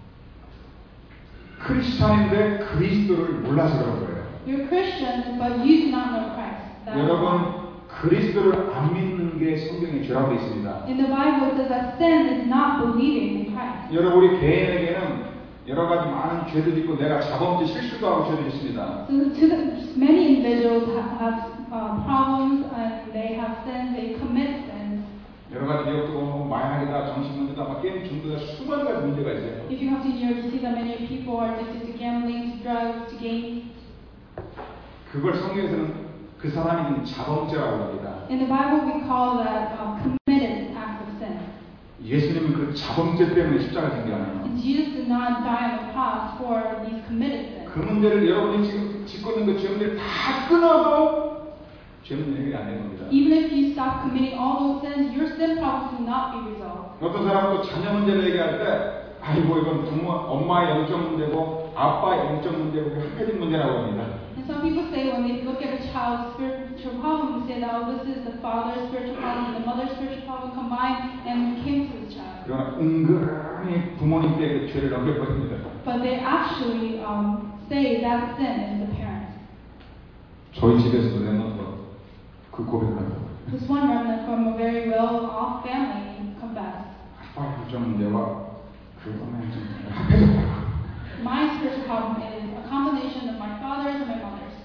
Speaker 2: 크리스찬인데 그리스도를 몰라서 그런 거예요.
Speaker 1: You're Christian, but you do not know Christ. That's why.
Speaker 2: 여러분 그리스도를 안 믿는 게 성경에 죄라고 되어 있습니다.
Speaker 1: In the Bible, it says that sin is not believing in Christ.
Speaker 2: 여러분 우리 개인에게는 여러 가지 많은 죄도 있고 내가 자범죄 실수도 하고 죄도 있습니다.
Speaker 1: So to the, many individuals have, have uh, problems and they have sins, they commit sins.
Speaker 2: 여러 가지 내용도 뭐 마약이다, 정신 문제다, 막 게임 중독이다, 수만 가지 문제가 있어요.
Speaker 1: If you come to New York, you see that many people are addicted to gambling, to drugs, to games.
Speaker 2: 그걸 성경에서는 그 사람이 자범죄라고 합니다.
Speaker 1: In the Bible, we call that uh, committed acts of sin.
Speaker 2: 예수님은 그 자범죄 때문에 십자가 생겨나요.
Speaker 1: And Jesus did not die on the cross for these committed sins.
Speaker 2: 그 문제를 여러분이 지금 짓고 있는 그 죄문제를 다 끊어도 죄문제 해결이 안 되는 겁니다.
Speaker 1: Even if you stop committing all those sins, your sin problems will not be resolved.
Speaker 2: 어떤 사람은 또 자녀 문제를 얘기할 때 아이고 이건 부모, 엄마의 영적 문제고 아빠의 영적 문제고 합해진 문제라고 합니다.
Speaker 1: And some people say when they look at a child's spiritual problem, they say that oh, this is the father's spiritual problem and the mother's spiritual problem combined and came to the child.
Speaker 2: 그러나 은근히 부모님께 그 죄를 넘겨버립니다.
Speaker 1: But they actually um, say that sin is the parent.
Speaker 2: 저희 집에서도 랩런트가 그 고백을 한다고.
Speaker 1: This one remnant from a very well-off family confessed.
Speaker 2: 아, 좀 내가 그러면 좀 합해졌다.
Speaker 1: My spiritual problem is a combination of my father's and my mother's.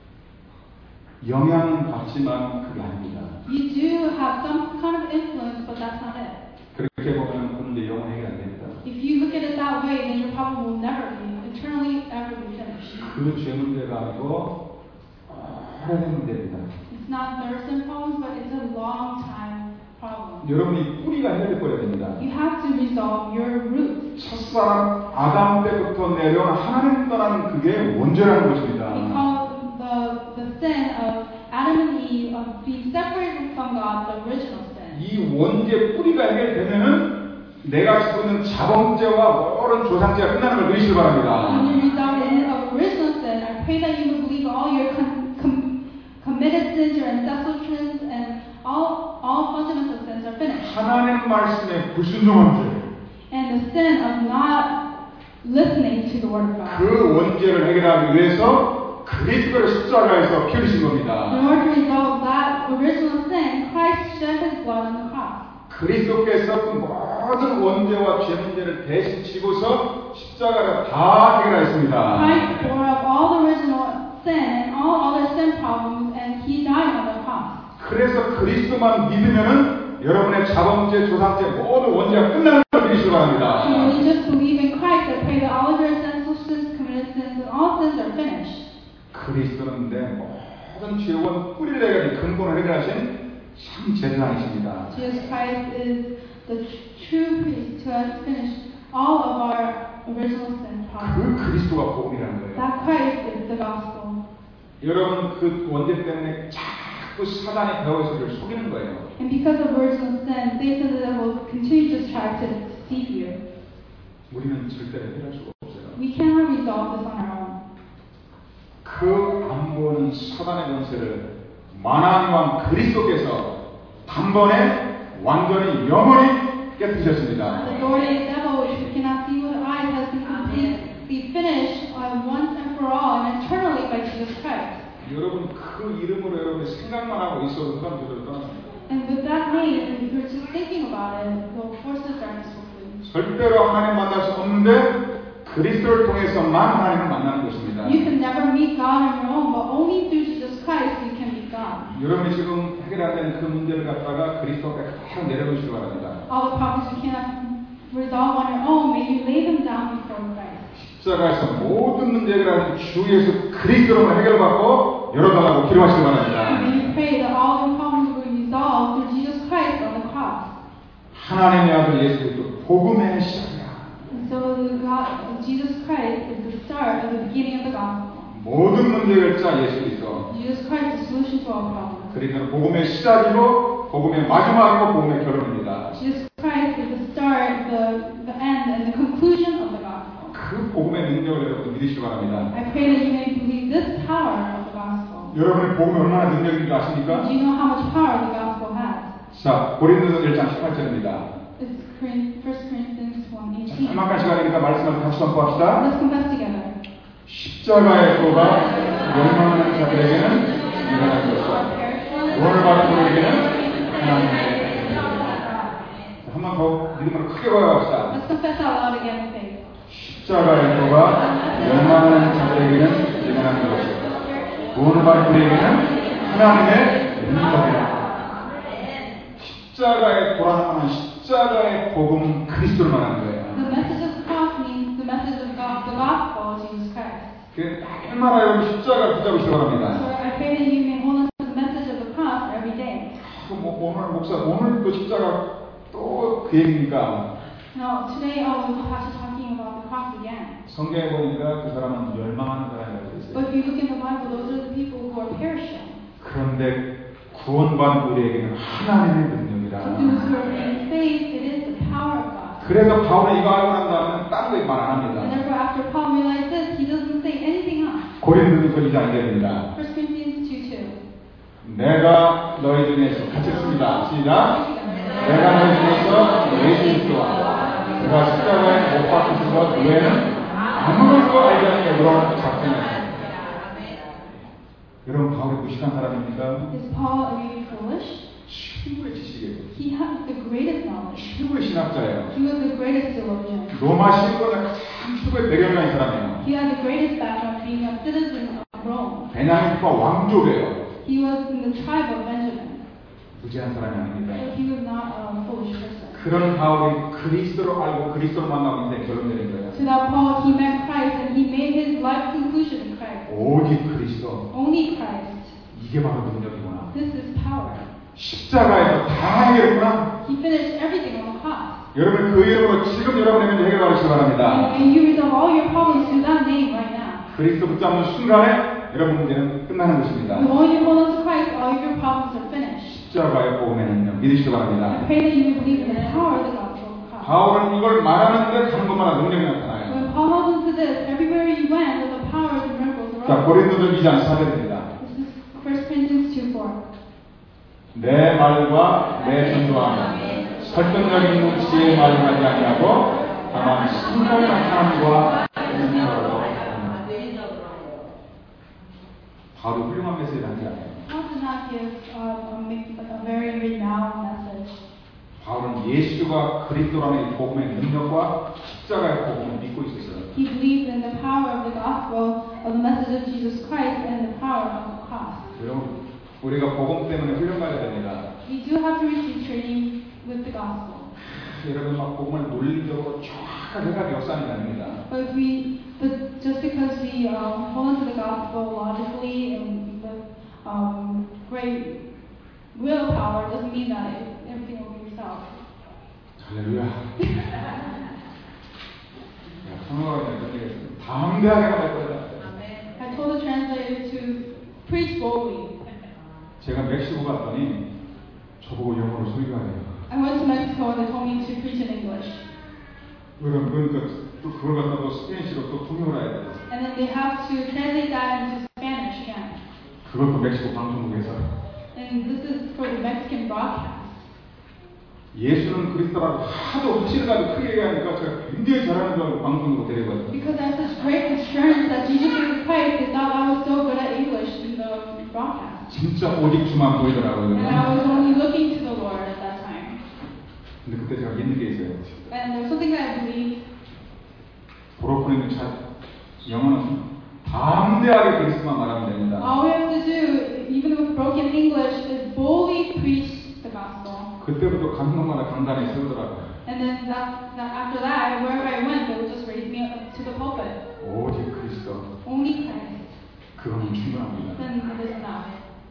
Speaker 2: 영향받지만 그게 아닙니다.
Speaker 1: You do have some kind of influence, but that's not it.
Speaker 2: 그렇게 보면 그 문제 영원 해결 안 됩니다.
Speaker 1: If you look at it that way, then your problem will never be, eternally ever be finished.
Speaker 2: 그 죄 문제가 아니고 오래된 문제입니다.
Speaker 1: It's not their sin problems, but it's a long time problem.
Speaker 2: 여러분이 뿌리가 해결되어야 됩니다.
Speaker 1: You have to resolve your roots.
Speaker 2: 첫사람 아담 때부터 내려온 하나님 떠나는 그게 원죄라는 것입니다.
Speaker 1: Because the the sin of Adam and Eve of being separated from God, the original sin.
Speaker 2: 이 원죄 뿌리가 해결되면은 내가 지고 있는 자범죄와 모든 조상죄가 끝나는 걸 믿으시기 바랍니다.
Speaker 1: When you resolve the original sin, I pray that you will believe all your com, com, committed sins, your ancestral sins, and all all fundamental sins are finished.
Speaker 2: 하나님 말씀에 불순종한 죄.
Speaker 1: And the sin of not listening to the word of God.
Speaker 2: 그 원죄를 해결하기 위해서 그리스도를 십자가에서 피 흘리신 겁니다.
Speaker 1: In order to resolve that original sin, Christ shed his blood on the cross.
Speaker 2: 그리스도께서 그 모든 원죄와 죄 문제를 대신 지고서 십자가를 다 해결하였습니다.
Speaker 1: Christ bore up all the original sin and all other sin problems, and he died on the cross.
Speaker 2: 그래서 그리스도만 믿으면은 여러분의 자범죄, 조상죄 모든 원죄가 끝나는 걸 믿으시기 바랍니다.
Speaker 1: So when you just believe in Christ, I pray that all of your ancestral sins, committed sins, and all sins are finished.
Speaker 2: 그리스도는 내 모든 죄원 뿌리를 해결하신 근본을 해결하신 참 제사장이십니다.
Speaker 1: Jesus Christ is the true priest who has finished all of our original sin problems.
Speaker 2: 그 그리스도가 복음이라는 거예요.
Speaker 1: That Christ is the gospel.
Speaker 2: 여러분 그 원죄 때문에 자꾸 사단이 배워서 우리를 속이는 거예요.
Speaker 1: And because of original sin, Satan the devil will continue to try to deceive you.
Speaker 2: 우리는 절대로 해결할 수가 없어요.
Speaker 1: We cannot resolve this on our own.
Speaker 2: 그 안 보는 사단의 권세를 만왕의 왕 그리스도께서 단번에 완전히 영원히 깨뜨리셨습니다.
Speaker 1: The authority of the devil, which we cannot see with eyes, has been completely finished uh, once and for all and eternally by Jesus Christ.
Speaker 2: 여러분 그 이름으로 여러분이 생각만 하고 있어도 그런 저들을 떠납니다.
Speaker 1: And with that name, if you're just thinking about it, the forces of darkness will flee.
Speaker 2: 절대로 하나님 만날 수 없는데 그리스도를 통해서만 하나님을 만나는 것입니다.
Speaker 1: You can never meet God on your own, but only through Jesus Christ you can meet God.
Speaker 2: 여러분이 지금 해결해야 되는 그 문제를 갖다가 그리스도 앞에 그대로 내려놓으시기 바랍니다.
Speaker 1: All the problems you cannot resolve on your own, may you lay them down before Christ.
Speaker 2: 십자가에서 모든 문제 해결하는 주 예수 그리스도로만 해결받고 열어달라고 기도하시기 바랍니다.
Speaker 1: May you pray that all your problems will be resolved through Jesus Christ on the cross.
Speaker 2: 하나님의 아들 예수 그리스도 복음의 시작이야.
Speaker 1: And so the God, Jesus Christ is the start of the beginning of the gospel.
Speaker 2: 모든 문제 결자 예수 그리스도.
Speaker 1: Jesus Christ is the solution to all problems.
Speaker 2: 그러니까 복음의 시작이고 복음의 마지막이고 복음의 결론입니다.
Speaker 1: Jesus Christ is the start, the the end, and the conclusion of the gospel.
Speaker 2: 그 복음의 능력을 여러분 믿으시기 바랍니다.
Speaker 1: I pray that you may believe this power of the gospel.
Speaker 2: 여러분의 복음이 얼마나 능력인지 아십니까?
Speaker 1: Do you know how much power the gospel has?
Speaker 2: 자, 고린도서 일 장 십팔 절입니다.
Speaker 1: It's First Corinthians one eighteen.
Speaker 2: 한만간 시간이니까 말씀을 같이 선포합시다.
Speaker 1: Let's confess together.
Speaker 2: 십자가의 도가 멸망하는 자들에게는 유명한 것이다. 구원을 받은 자들에게는 하나님의 한 번 더 믿음으로 크게 고백합시다.
Speaker 1: Let's confess out loud again in faith.
Speaker 2: 십자가의 도가 멸망하는 자들에게는 유명한 것이다. 구원을 받은 자들에게는 하나님의 능력이다. 십자가의 도라는 말은 십자가의 복음 그리스도를 말하는 거예요.
Speaker 1: The message of the cross means the message of God, the gospel of Jesus Christ.
Speaker 2: 그 날마다 여러분 십자가를 붙잡으시기
Speaker 1: So
Speaker 2: 바랍니다.
Speaker 1: I pray that you may hold on to the message of the cross every day.
Speaker 2: 뭐, 오늘 목사 오늘 또 십자가 또 그 얘기니까
Speaker 1: Now today I was pastor talking about the cross again.
Speaker 2: 성경에 보니까 그 사람은 멸망하는 사람이라고 되어 있어요.
Speaker 1: But if you look in the Bible, those are the people who are perishing.
Speaker 2: 그런데 구원받은 우리에게는 하나님의 능력이라.
Speaker 1: To those who are in faith, it is the power of God.
Speaker 2: 그래서 바울이 이거 알고 난 다음에 다른 거 말 안
Speaker 1: And
Speaker 2: 합니다.
Speaker 1: therefore, after Paul realized this, he doesn't say anything else.
Speaker 2: 고린도서 이 장 이 절입니다.
Speaker 1: First Corinthians two two.
Speaker 2: 내가 너희 중에서 갇혔습니다. 시작. 내가 너희 중에서 예수 그리스도와 그가 십자가에 못 박히신 것 외에는 아무것도 알지 않는 여러분 작성했습니다. 여러분 바울이 무식한 사람입니까?
Speaker 1: Is Paul really foolish?
Speaker 2: 최고의 지식이에요.
Speaker 1: He had the greatest knowledge.
Speaker 2: 최고의 신학자예요.
Speaker 1: He was the greatest theologian.
Speaker 2: 로마 시골에 가장 최고의 배경이 사람이에요.
Speaker 1: He had the greatest background being a citizen of Rome.
Speaker 2: 베냐민과 왕족이에요.
Speaker 1: He was in the tribe of Benjamin.
Speaker 2: 무지한 사람이 아닙니다.
Speaker 1: So he was not a foolish person.
Speaker 2: 그런 바울이 그리스도를 알고 그리스도를 만나고 인생 결론 내린 거예요.
Speaker 1: So that Paul, he met Christ and he made his life conclusion in Christ.
Speaker 2: 오직 그리스도.
Speaker 1: Only Christ.
Speaker 2: 이게 바로 능력이구나.
Speaker 1: This is power.
Speaker 2: 십자가에서 다 해결했구나.
Speaker 1: He finished everything on the cross.
Speaker 2: 여러분 그 이름으로 지금 여러분의 문제 해결받으시기 바랍니다.
Speaker 1: And you resolve all your problems through that name right now.
Speaker 2: 그리스도 붙잡는 순간에 여러분 문제는 끝나는 것입니다.
Speaker 1: The moment you hold on to Christ, all of your problems are finished.
Speaker 2: 십자가의 복음의 능력 믿으시기 바랍니다.
Speaker 1: I pray that you will believe in the power of the gospel of Christ.
Speaker 2: 바울은 이걸 말하는데 가는 것마다 능력이 나타나요.
Speaker 1: When Paul held on to this, everywhere he went, the power of the miracles
Speaker 2: 자,
Speaker 1: arose.
Speaker 2: 고린도전 이 장 사 절입니다.
Speaker 1: This is First Corinthians two four.
Speaker 2: 내 말과 내 전도하며 설득력 있는 지혜의 말을 하지 아니하고 다만 신령한 사람과 은혜로 바로 훌륭한 메시지를 하지 않아요.
Speaker 1: Paul did not give um, a, a very renowned message.
Speaker 2: 바울은 예수가 그리스도라는 이 복음의 능력과 십자가의 복음을 믿고 있었어요.
Speaker 1: He believed in the power of the gospel, of the message of Jesus Christ, and the power of the cross.
Speaker 2: 여러분, 우리가 복음 때문에 훈련 받아야 됩니다.
Speaker 1: We do have to receive training with the gospel.
Speaker 2: 여러분 막 복음을 논리적으로 정확하게 해가 역사는 아닙니다.
Speaker 1: But we, but just because we um, hold on to the gospel logically and with um, great willpower doesn't mean that it, everything will be resolved.
Speaker 2: 할렐루야. 성경에 이렇게 담대하게 말할 거다.
Speaker 1: I told the translator to preach boldly.
Speaker 2: 제가 멕시코 갔더니 저보고 영어로 설교하래요.
Speaker 1: I went to Mexico and they told me to preach in English.
Speaker 2: 그러니까 또 그걸 갖다 또 스페인시로 또 통역을 해야 돼요.
Speaker 1: And then they have to translate that into Spanish again.
Speaker 2: 그걸 또 멕시코 방송국에서.
Speaker 1: And this is for the Mexican broadcast.
Speaker 2: 예수는 그리스도라고 하도 확실하게 크게 얘기하니까 제가 굉장히 잘하는 줄 알고 방송으로 데려가요.
Speaker 1: Because I have such great assurance that Jesus is Christ, they thought I was so good at English in the broadcast.
Speaker 2: 진짜 오직 주만 보이더라고요.
Speaker 1: And I was only looking to the Lord at that time.
Speaker 2: 근데 그때 제가 믿는 게 있어요.
Speaker 1: And there's something that I believe.
Speaker 2: 브로콜리는 참 영어는 담대하게 그리스도만 말하면 됩니다.
Speaker 1: All we have to do, even with broken English, is boldly preach the gospel.
Speaker 2: 그때부터 가는 곳마다 강단에 세우더라고요.
Speaker 1: And then that, that after that, wherever I went, they would just raise me up to the pulpit.
Speaker 2: 오직 그리스도.
Speaker 1: Only Christ.
Speaker 2: 그거는 충분합니다.
Speaker 1: Then it is enough.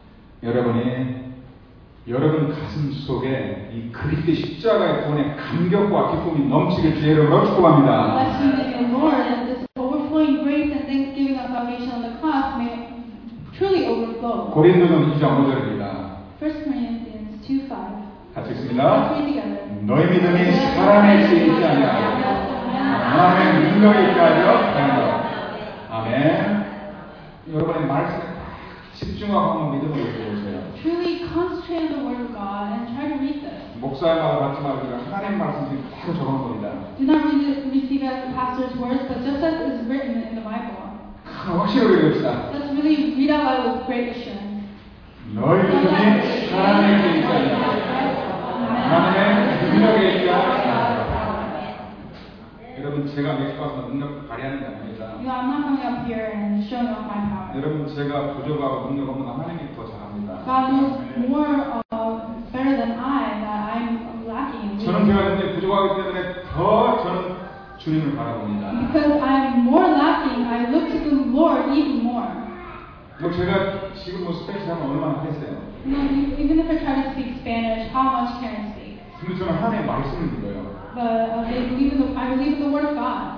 Speaker 2: 여러분이 여러분 가슴 속에 이 그리스도의 십자가의 구원의 감격과 기쁨이 넘치게 주의 이름으로 축복합니다.
Speaker 1: Bless you in the Lord, and this overflowing grace and thanksgiving of salvation on the cross may truly overflow.
Speaker 2: 고린도전 이 장 오 절입니다.
Speaker 1: First Corinthians two five.
Speaker 2: 같이 읽습니다.
Speaker 1: Let's read together.
Speaker 2: 너희 믿음이 사람의 지혜이지 아니하고 하나님의 능력에 있하여 되는 것. 아멘. 여러분의 말씀에 집중하고 한번 믿음을 읽어보세요.
Speaker 1: Truly concentrate on the Word of God and try to read this.
Speaker 2: 목사의 말을 받지 말고 하나님 말씀이 바로 적어놓은 겁니다.
Speaker 1: Do not read it, receive it as the pastor's words, but just as it is written in the Bible.
Speaker 2: 확실하게 읽읍시다.
Speaker 1: Let's really read out loud with great assurance.
Speaker 2: 너희 믿음이 사람의 지혜이지 아니하고 하나님의 능력에 있하여. 여러분 제가 멕시코 가서 능력 발휘하는 게 아닙니다.
Speaker 1: You know, I'm not coming up here and showing off my power.
Speaker 2: 여러분 제가 부족하고 능력 없는 하나님이 더 잘합니다.
Speaker 1: God knows more uh, better than I that I'm lacking in.
Speaker 2: 저는 제가 굉장히 부족하기 때문에 더 저는 주님을 바라봅니다.
Speaker 1: Because I'm more lacking, I look to the Lord even more.
Speaker 2: 뭐 제가 지금 뭐 스페인시 하면 얼마나 했어요.
Speaker 1: You know, even if I try to speak Spanish, how much can I speak?
Speaker 2: 근데 저는 하나님의 말씀을 믿어요.
Speaker 1: But uh, they believe in the, I believe in the Word of God.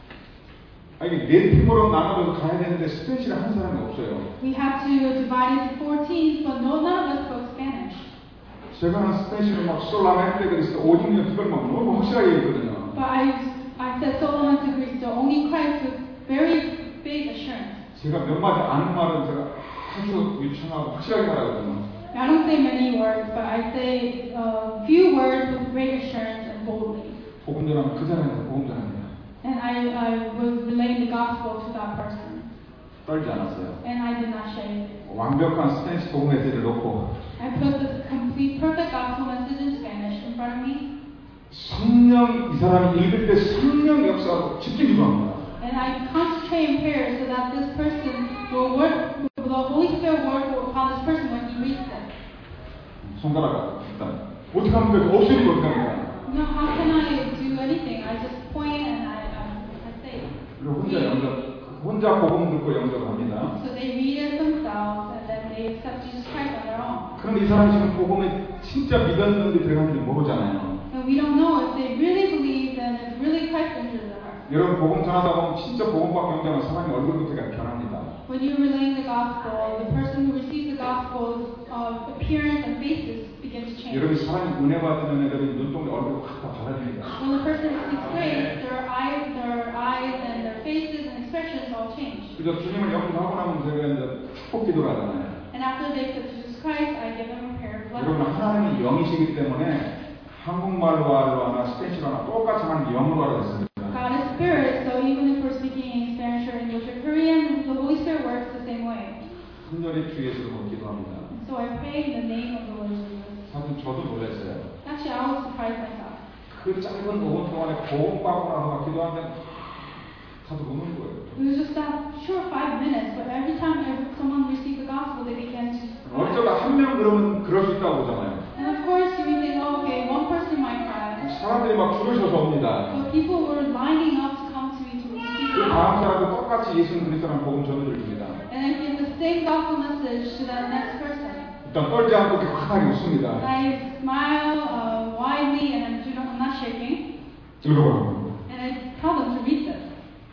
Speaker 2: 아 이게 네 팀으로 나눠서 가야 되는데 스페인시를 하는 사람이 없어요.
Speaker 1: We have to divide into four teams, but no, none of us spoke Spanish.
Speaker 2: 제가 하는 스페인시는 막 솔라멘테 그리스도 오직 이걸 막 너무 확실하게 얘기거든요.
Speaker 1: But I, I said solamente Cristo, only Christ with very big assurance.
Speaker 2: 제가 몇 마디 아는 말은 제가 아주 유창하고 확실하게 말하거든요.
Speaker 1: I don't say many words, but I say a few words with great assurance and boldly.
Speaker 2: 복음 전하면 그 사람한테 복음 전합니다.
Speaker 1: And I, I was relaying the gospel to that person.
Speaker 2: 떨지 않았어요.
Speaker 1: and I did not shake.
Speaker 2: 완벽한 스페니시 복음 메시지를 놓고
Speaker 1: I put the complete, perfect gospel message in Spanish in front of me,
Speaker 2: 성령 이 사람이 읽을 때 성령 역사로 집중 기도합니다.
Speaker 1: and I concentrate in prayer so that this person will work, the Holy Spirit work upon this person when he reads it.
Speaker 2: 손가락 일단 어떻게 하면 돼? 없으니까 어떻게 합니까?
Speaker 1: You know, how can I do anything? I just point and I, I, I say.
Speaker 2: 그리고 혼자 영접, 혼자 복음 듣고 영접을 합니다.
Speaker 1: So they read it themselves and then they accept Jesus Christ on their own.
Speaker 2: 그런데 이 사람이 지금 복음에 진짜 믿었는지 들어갔는지 모르잖아요.
Speaker 1: And we don't know if they really believed and if really Christ entered their heart.
Speaker 2: 여러분 복음 전하다 보면 진짜 복음 받고 영접하면 사람이 얼굴부터가 변합니다.
Speaker 1: When you're relaying the gospel, the person who receives the gospel's uh, appearance and faces begin to change.
Speaker 2: 여러분 사람이 은혜 받으면 여러분 눈동자 얼굴이 확 달라집니다.
Speaker 1: When the person receives grace, their eyes, their eyes and their faces and expressions all change.
Speaker 2: 그래서 주님을 영접하고 나면 제가 이제 축복 기도를 하잖아요.
Speaker 1: And after they accept Jesus Christ, I give them a prayer of
Speaker 2: 여러분
Speaker 1: blessing.
Speaker 2: 하나님이 영이시기 때문에 한국말로 하나 스페인어로 하나 똑같이 하는 영으로 하라 했습니다.
Speaker 1: God is spirit, so even if we're speaking in Spanish or English or Korean, the Holy Spirit works the same way.
Speaker 2: 순전히 주 예수로 기도합니다.
Speaker 1: So I pray in the name of the Lord Jesus.
Speaker 2: 사실 저도 놀랐어요.
Speaker 1: Actually, I was surprised myself.
Speaker 2: 그 짧은 오 분 동안에 복음 받고 나서 막 기도하는데 다들 우는 거예요.
Speaker 1: It was just that short five minutes, but every time someone received the gospel, they began to cry.
Speaker 2: 어쩌다 한 명 그러면 그럴 수 있다고 보잖아요.
Speaker 1: And of course, you may think, oh, okay, one person might cry.
Speaker 2: 사람들이 막 줄을 서서 옵니다.
Speaker 1: But people were lining up to come to me to receive
Speaker 2: 그
Speaker 1: the
Speaker 2: 다음
Speaker 1: gospel.
Speaker 2: 사람도 똑같이 예수 그리스도라는 복음 전해줄 줍니다.
Speaker 1: And I give the same gospel message to that next person.
Speaker 2: 일단 떨지 않고 이렇게 환하게 웃습니다.
Speaker 1: And I smile uh, widely and I'm, you know, I'm not shaking.
Speaker 2: 읽어보라고.
Speaker 1: And I tell them to read this.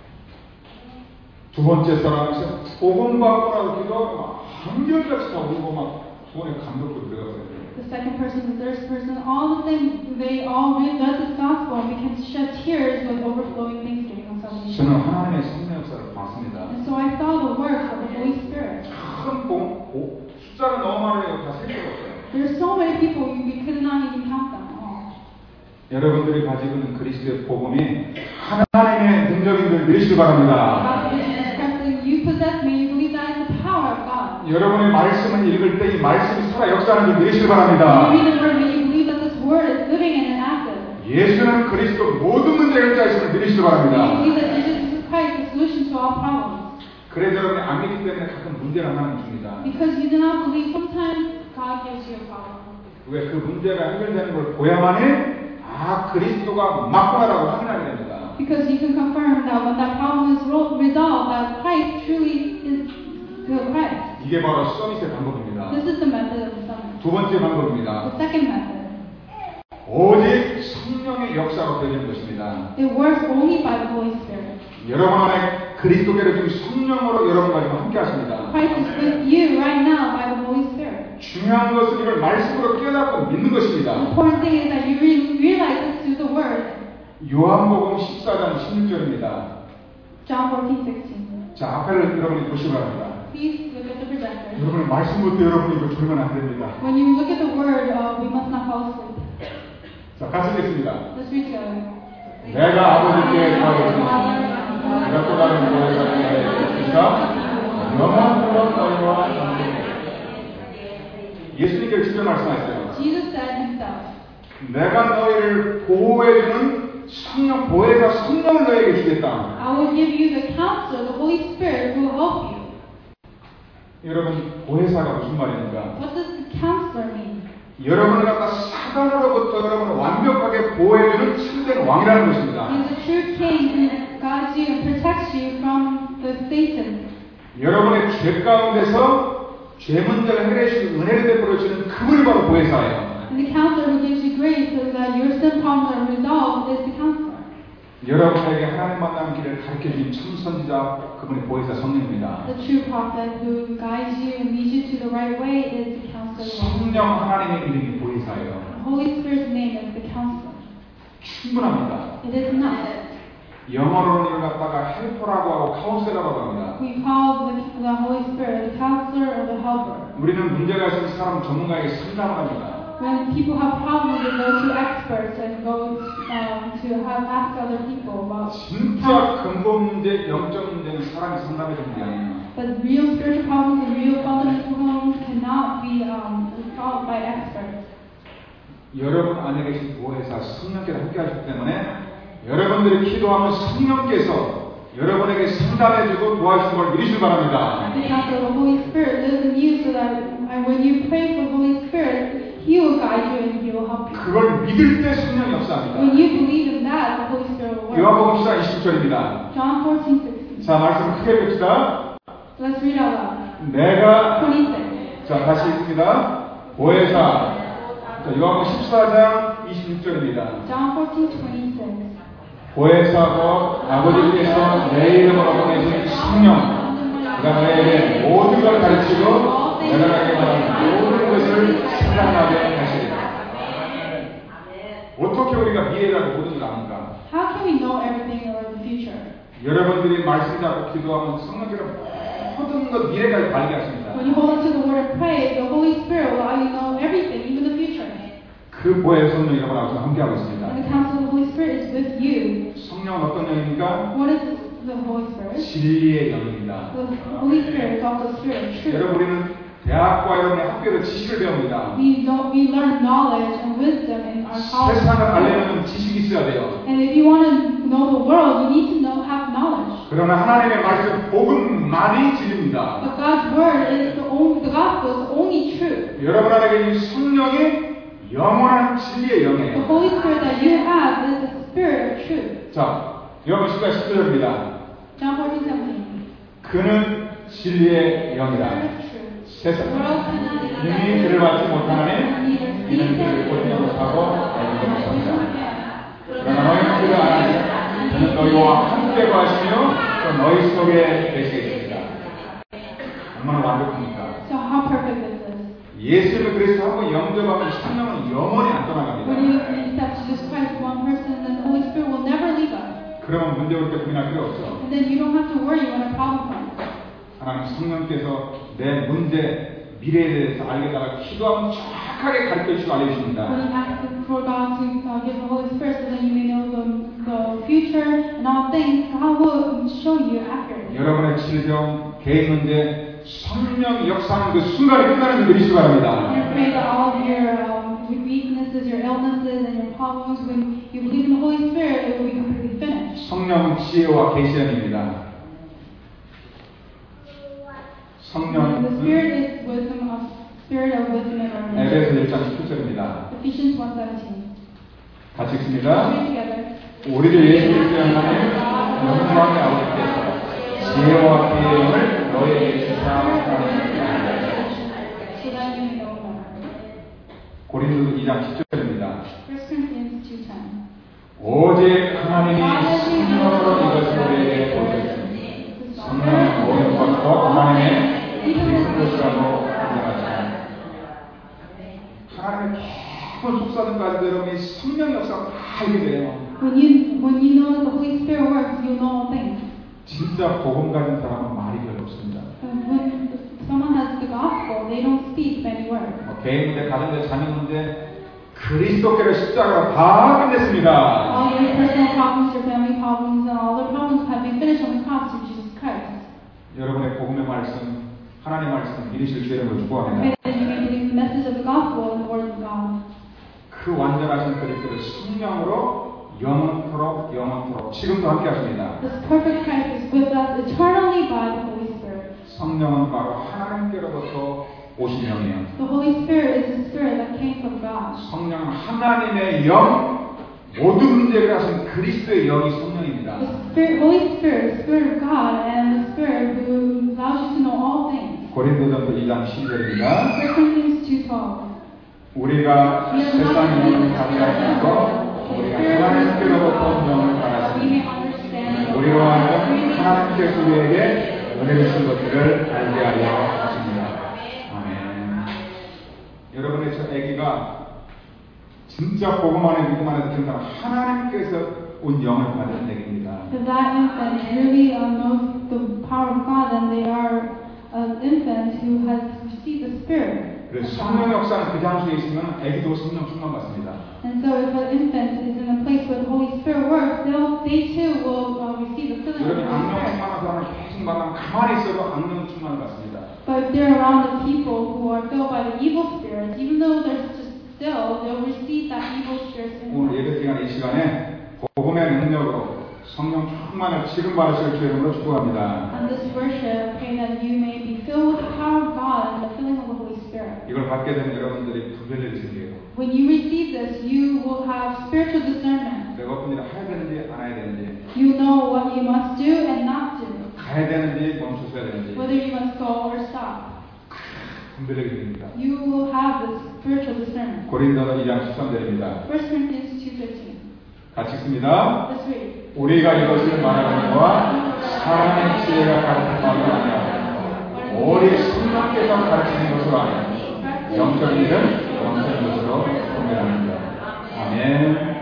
Speaker 2: 두 번째 사람은 복음 받고 나서 기도하고 막 한결같이 다 울고 막 손에 감격도 들어갔어요.
Speaker 1: The second person, the third person, all of them, they all read this gospel and began to shed tears with overflowing thanksgiving and salvation.
Speaker 2: 저는 하나님의 성령 역사를 봤습니다.
Speaker 1: And so I saw the work of the Holy Spirit.
Speaker 2: 큰 복음, 오, 숫자가 너무 많아요. 다 셀 수가 없어요.
Speaker 1: There's so many people, we could not even count them all.
Speaker 2: 여러분들이 가지고 있는 그리스도의 복음이 하나님의 능력인들 되시기 바랍니다.
Speaker 1: God is expressing, you possess me, you believe that is the power of God.
Speaker 2: 여러분의 말씀을 읽을 때 이 말씀이 살아 역사하는 줄 믿으시기
Speaker 1: When
Speaker 2: 바랍니다.
Speaker 1: you read the word, may you believe that this word is living and active.
Speaker 2: 예수는 그리스도 모든 문제를 해결하시는 믿으시기
Speaker 1: May you
Speaker 2: 바랍니다.
Speaker 1: believe that Jesus Christ is the solution to all problems.
Speaker 2: 그래서 여러분이 안 믿기 때문에 가끔 문제를 하나님 줍니다.
Speaker 1: Because you do not believe, sometimes God gives you a problem.
Speaker 2: 왜 그 문제가 해결되는 걸 보야만이 아 그리스도가 맞구나라고 확인하게 됩니다.
Speaker 1: Because you can confirm that when that problem is ro- resolved, that Christ truly is the Christ.
Speaker 2: 이게 바로 서밋의 방법입니다.
Speaker 1: This is the method of the summit.
Speaker 2: 두 번째 방법입니다.
Speaker 1: The second method.
Speaker 2: 오직 성령의 역사로 되는 것입니다.
Speaker 1: It works only by the Holy Spirit.
Speaker 2: 여러분 안에 그리스도께서 지금 성령으로 여러분과 지금 함께 하십니다.
Speaker 1: Christ is with you right now by the Holy Spirit.
Speaker 2: 중요한 것은 이걸 말씀으로 깨닫고 믿는
Speaker 1: The
Speaker 2: 것입니다.
Speaker 1: important thing is that you re- realize this through the Word.
Speaker 2: 요한복음 십사 장 십육 절입니다.
Speaker 1: John fourteen sixteen.
Speaker 2: 자, 앞에를 여러분이 보시기 바랍니다.
Speaker 1: Please look at the projector.
Speaker 2: 여러분의 말씀부터 여러분이 이거 줄면 안 됩니다.
Speaker 1: When you look at the Word, uh, we must not fall asleep.
Speaker 2: 자, 같이 읽겠습니다.
Speaker 1: Let's read together.
Speaker 2: 내가 아버지께 구하겠습니다. 내가 또 다른 보혜사를 구하겠습니다. 영원토록 너희와 함께. 예수님께서 직접 말씀하셨어요.
Speaker 1: Jesus said himself,
Speaker 2: 내가 너희를 보호해주는 성령, 보혜사 성령을 너희에게 주겠다.
Speaker 1: I will give you the counselor, the Holy Spirit who will help you.
Speaker 2: 여러분, 보혜사가 무슨 말입니까?
Speaker 1: What does the counselor mean?
Speaker 2: 여러분을 갖다 사단으로부터 여러분을 완벽하게 보호해주는 참된 왕이라는 것입니다.
Speaker 1: He is a true king who guides you and protects you from the Satan.
Speaker 2: 여러분의 죄 가운데서 죄 문제를 해결해주시고 은혜를 베풀어주는 그분이 바로 보혜사예요.
Speaker 1: And the counselor who gives you grace so that your sin problems are resolved is the counselor.
Speaker 2: 여러분에게 하나님 만나는 길을 가르쳐주신 참 선지자 그분이 보혜사 성령입니다.
Speaker 1: The true prophet who guides you and leads you to the right way is the counselor.
Speaker 2: 성령 하나님의 이름이 보혜사예요.
Speaker 1: The Holy Spirit's name is the counselor.
Speaker 2: 충분합니다.
Speaker 1: It is not.
Speaker 2: 영어로는 이걸 갖다가 헬퍼라고 하고 카운셀러라고 합니다.
Speaker 1: We call the, the Holy Spirit the counselor or the helper.
Speaker 2: 우리는 문제가 있는 사람 전문가에게 상담을 합니다.
Speaker 1: When people have problems, they go to experts and go um, to have ask other people about.
Speaker 2: 진짜 근본 문제, 영적 문제는 사람이 상담해 주는 게 아니에요.
Speaker 1: But real spiritual problems and real fundamental problems cannot be um, solved by experts.
Speaker 2: 여러분 안에 계신 보혜사 성령께서 함께 하시기 때문에 여러분들이 기도하면 성령께서 여러분에게 상담해주고 도와주는 걸 믿으시기 바랍니다.
Speaker 1: Because the Holy Spirit lives in you, so that when you pray for the Holy Spirit, He will guide you and He will help you.
Speaker 2: 그걸 믿을 때 성령이 역사합니다.
Speaker 1: When you believe in that, the Holy Spirit will work.
Speaker 2: 요한복음 십 장 이십 절입니다.
Speaker 1: John fourteen sixteen.
Speaker 2: 자, 말씀 크게 봅시다.
Speaker 1: Let's read out loud.
Speaker 2: 내가
Speaker 1: twenty-six.
Speaker 2: 자, 다시 읽습니다. 보혜사. 자, 요한복음 십사 장 이십육 절입니다.
Speaker 1: John fourteen twenty-six.
Speaker 2: 보혜사고 아버지께서 내 이름으로 보내신 성령, 그가 너에게 모든 걸 가르치고 내가 너에게 말한 모든 것을 생각나게 하시리라. 어떻게 우리가 미래라고 모든 걸 압니까?
Speaker 1: How can we know everything about the future?
Speaker 2: 여러분들이 말씀 잡고 기도하면 성령께서 모든 것 미래까지 발견하십니다.
Speaker 1: When you hold on to the word and pray, the Holy Spirit will allow you to know everything, even the future.
Speaker 2: 그 보혜 성령이 여러분하고 함께하고 있습니다.
Speaker 1: And the counsel of the Holy Spirit is with you.
Speaker 2: 성령은 어떤 영입니까?
Speaker 1: What is the Holy Spirit?
Speaker 2: 진리의 영입니다.
Speaker 1: The Holy Spirit is also the Spirit of truth.
Speaker 2: 여러분 우리는 대학과 여러분의 학교에서 지식을 배웁니다.
Speaker 1: We know, we learn knowledge and wisdom in our college.
Speaker 2: 세상을 알려면 지식이 있어야 돼요.
Speaker 1: And if you want to know the world, you need to know have knowledge.
Speaker 2: 그러나 하나님의 말씀 복음만이 진리입니다.
Speaker 1: But God's word is the only, the gospel is the only truth.
Speaker 2: 여러분 안에 계신 성령이 영원한 진리의
Speaker 1: The
Speaker 2: 영이에요.
Speaker 1: Holy Spirit that you have is the Spirit of truth.
Speaker 2: 자, 요한복음 십 장 십 절입니다.
Speaker 1: John fourteen seventeen.
Speaker 2: 그는 진리의 영이라. 세상 이미 그를 받지 못하나니 이는 그를 보지 못하고 알지 못합니다. 그러나 너희는 그를 아나니 그는 너희와 함께 거하시며 또 너희 속에 계시겠습니다. 얼마나 완벽합니까?
Speaker 1: So how perfect is this?
Speaker 2: 예수를 그리스도 한번 영접하면 성령은 영원히 안
Speaker 1: When
Speaker 2: 떠나갑니다.
Speaker 1: you accept Jesus Christ, one person, then the Holy Spirit will never leave us.
Speaker 2: 그러면 문제 올 때 고민할 필요 없죠.
Speaker 1: And then you don't have to worry when a problem comes.
Speaker 2: 하나님 성령께서 내 문제, 미래에 대해서 알게 달라 기도하면 정확하게 가르쳐주시고 알려주십니다.
Speaker 1: When you ask for God to uh, give the Holy Spirit so that you may know the, the future and all things, God will show you accurately.
Speaker 2: 여러분의 질병, 개인 문제, 성령 역사하는 그 순간이 끝나는 줄 믿으시기 바랍니다.
Speaker 1: And I pray that all of your um, weaknesses, your illnesses, and your problems, when you believe in the Holy Spirit, it will be completely finished.
Speaker 2: 성령은 지혜와 계시입니다. 성령은
Speaker 1: The Spirit is wisdom, of Spirit of wisdom and revelation.
Speaker 2: 에베소 일 장 십칠 절입니다.
Speaker 1: Ephesians one seventeen.
Speaker 2: 같이 읽습니다.
Speaker 1: Read together.
Speaker 2: 우리를 예수 그리스도의 하나님 영광의 아버지께서 지혜와 계명을 너희에게 주사
Speaker 1: So that you may know better.
Speaker 2: 고린도서 이 장 십 절입니다.
Speaker 1: First Corinthians two ten.
Speaker 2: 오직 하나님이 성령으로 이것을 우리에게 보여주셨으니 성령은 모든 것도 하나님의 깊은 것이라고 인정하시다. 하나님의 깊은 속사정까지도 여러분이 성령 역사를 다 알게 돼요.
Speaker 1: When you when you know that the Holy Spirit works, you'll know all things.
Speaker 2: 진짜 복음 가진 사람은 말이 별로 없습니다.
Speaker 1: And when someone has the gospel, they don't speak many words.
Speaker 2: 뭐 개인 문제, 가정 문제, 자녀 문제 그리스도께로 십자가로 다 끝냈습니다.
Speaker 1: All your personal problems, your family problems, and all the problems have been finished on the cross through Jesus Christ.
Speaker 2: 여러분의 복음의 말씀, 하나님의 말씀 믿으실 수 있는 걸
Speaker 1: I
Speaker 2: 축복합니다.
Speaker 1: pray that you may believe the message of the gospel and the word of God.
Speaker 2: 그 완전하신 그리스도를 성령으로 영원토록 영원토록 지금도 함께 하십니다.
Speaker 1: This perfect Christ is with us eternally by the Holy Spirit.
Speaker 2: 성령은 바로 하나님께로부터 오신 영이에요.
Speaker 1: The Holy Spirit is the Spirit that came from God.
Speaker 2: 성령은 하나님의 영, 모든 문제를 하신 그리스도의 영이 성령입니다.
Speaker 1: The Spirit, Holy Spirit, the Spirit of God, and the Spirit who allows you to know all things.
Speaker 2: 고린도전서 이 장 십 절입니다.
Speaker 1: First Corinthians two twelve.
Speaker 2: 우리가 세상의 영을 받지 않고 우리가 하나님께로부터 영을 받았으니 우리로 하여금 하나님께서 우리에게 은혜를 주신 것들을 알게 하려 하십니다. 아멘. 여러분의 저 아기가 진짜 복음 안에 믿음 안에 듣는 사람 하나님께서 온 영을 받은 아기입니다.
Speaker 1: If that infant really uh, knows the power of God, then they are an infant who has received the Spirit.
Speaker 2: 그래서 성령 역사는 그 장소에 있으면 아기도 성령 충만 받습니다.
Speaker 1: And so if an infant is in a place where the Holy Spirit works, they'll, they too will uh, receive the filling of
Speaker 2: 여러분
Speaker 1: the Holy
Speaker 2: 악령
Speaker 1: Spirit.
Speaker 2: 충만한 사람은 계속 만나면 가만히 있어도 악령 충만을 받습니다.
Speaker 1: But if they're around the people who are filled by the evil spirits, even though they're just still, they'll receive that evil spirit in
Speaker 2: 오늘
Speaker 1: them.
Speaker 2: 예배 시간 이 시간에 복음의 능력으로 성령 충만을 지금 받으실 주의 이름으로 축복합니다.
Speaker 1: On this worship, pray that you may be filled with the power of God and the filling of the Holy Spirit.
Speaker 2: 이걸 받게 되면 여러분들이 분별력이 생겨요.
Speaker 1: When you receive this, you will have spiritual discernment.
Speaker 2: 내가 어떤 일을 해야 되는지 안 해야 되는지,
Speaker 1: You know what you must do and not do,
Speaker 2: 가야 되는지 멈춰서야 되는지
Speaker 1: whether you must go or stop.
Speaker 2: 분별력이 생깁니다.
Speaker 1: You will have this spiritual discernment.
Speaker 2: 고린도서 이 장 십삼 절입니다.
Speaker 1: First Corinthians two fifteen.
Speaker 2: 같이 읽습니다.
Speaker 1: Let's read.
Speaker 2: 우리가 이것을 말하는 것과 사람의 지혜가 가르치는 것은 아니라 오직 성령께서 가르치는 것으로 아니라 영적인 일은 영적인 것으로 분별합니다. 아멘.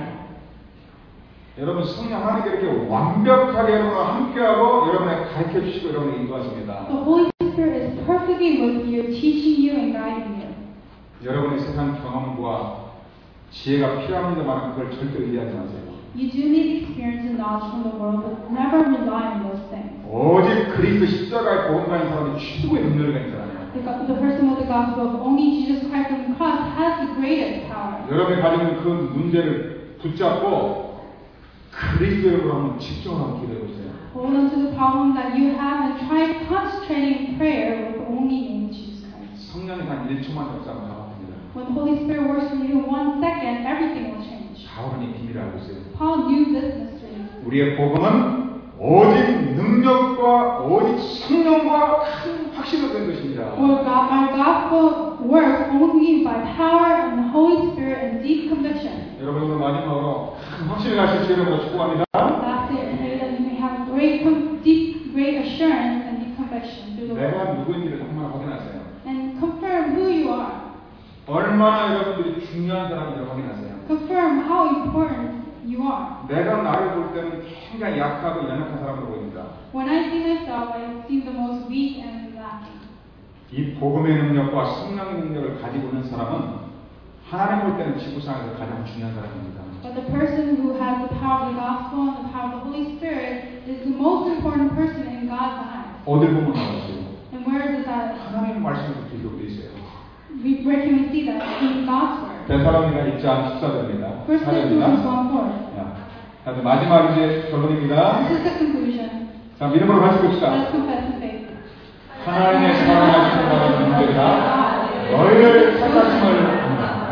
Speaker 2: 여러분 성령 하나님께 이렇게 완벽하게 여러분과 함께하고 여러분에게 가르쳐 주시고 여러분에게 인도하십니다.
Speaker 1: The Holy Spirit is perfectly with you, teaching you and guiding you.
Speaker 2: 여러분의 세상 경험과 지혜가 필요합니다만 그걸 절대 의지하지 마세요.
Speaker 1: You do need experience and knowledge from the world, but never rely on those things.
Speaker 2: 오직 그리스도 십자가의 복음 가진 사람이 최고의 능력을 가진 사람이에요.
Speaker 1: The, go- the person with the gospel of only Jesus Christ on the cross has the greatest power.
Speaker 2: 여러분이 가지고 있는 그 문제를 붙잡고 그리스도로 한번 집중을 한번 기도해 보세요.
Speaker 1: Hold on to the problem that you have and try concentrating in prayer with the only name of Jesus Christ.
Speaker 2: 성령이 한 일 초만 역사하면 다 바뀝니다.
Speaker 1: When the Holy Spirit works for you in one second, everything will change.
Speaker 2: 바울은 이 비밀을 알고 있어요.
Speaker 1: Paul knew this mystery.
Speaker 2: 우리의 복음은 오직 능력과 오직 성령과 큰 확신을 된 것입니다.
Speaker 1: For God, our gospel works only by power and the Holy Spirit and deep conviction.
Speaker 2: 여러분 오늘 마지막으로 큰 확신을 가실 수 있는 것을 축복합니다.
Speaker 1: Lastly, I pray that you may have great, com- deep, great assurance and deep conviction through the Word.
Speaker 2: 내가 누구인지를 한번 확인하세요.
Speaker 1: And confirm who you are.
Speaker 2: 얼마나 여러분들이 중요한 사람인지를 확인하세요.
Speaker 1: Confirm how important you are.
Speaker 2: 내가 나를 볼 때는 굉장히 약하고 연약한 사람으로 보입니다.
Speaker 1: When I see myself, I seem the most weak and lacking.
Speaker 2: 이 복음의 능력과 성령의 능력을 가지고 있는 사람은 하나님 볼 때는 지구상에서 가장 중요한 사람입니다.
Speaker 1: But the person who has the power of the gospel and the power of the Holy Spirit is the most important person in God's eyes.
Speaker 2: 어딜 보면 나오세요?
Speaker 1: And where does that?
Speaker 2: 하나님 말씀에서 기록되어 있어요.
Speaker 1: We, where can we see that? In God's Word.
Speaker 2: 데살로니가 일 장 십사 절입니다.
Speaker 1: First
Speaker 2: 사
Speaker 1: Thessalonians
Speaker 2: 절입니다.
Speaker 1: one four.
Speaker 2: 자, 마지막 이제 결론입니다.
Speaker 1: This is the conclusion.
Speaker 2: 자, 믿음으로 같이 봅시다.
Speaker 1: Let's confess in faith.
Speaker 2: 하나님의 사랑하시는 바는 분들이라 너희를 택하심을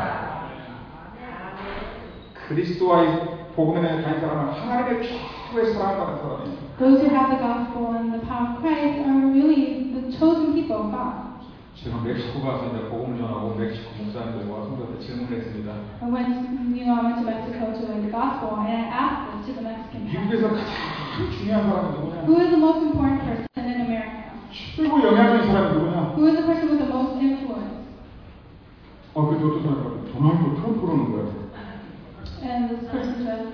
Speaker 2: 그리스도와의 복음에 가진 사람은 하나님의 최고의 사랑받는 사람이에요.
Speaker 1: Those who have the gospel and the power of Christ are really the chosen people of God.
Speaker 2: 제가 멕시코 가서 이제 복음을 전하고 멕시코 목사님들과 성도한테 질문을 했습니다.
Speaker 1: I went, you know, I went to Mexico to learn the gospel, and I asked this to the Mexican pastor.
Speaker 2: 미국에서 가장 중요한 사람은 누구냐?
Speaker 1: Who is the most important person in America?
Speaker 2: 최고 영향력 있는 사람이 누구냐?
Speaker 1: Who is the person with the most influence?
Speaker 2: 어, 그 어떤 사람이 도널드 트럼프라는 거예요.
Speaker 1: And this person said,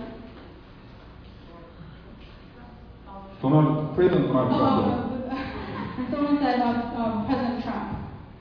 Speaker 2: 도널드 프레젠트 도널드 트럼프.
Speaker 1: oh, and someone said uh, um, President Trump.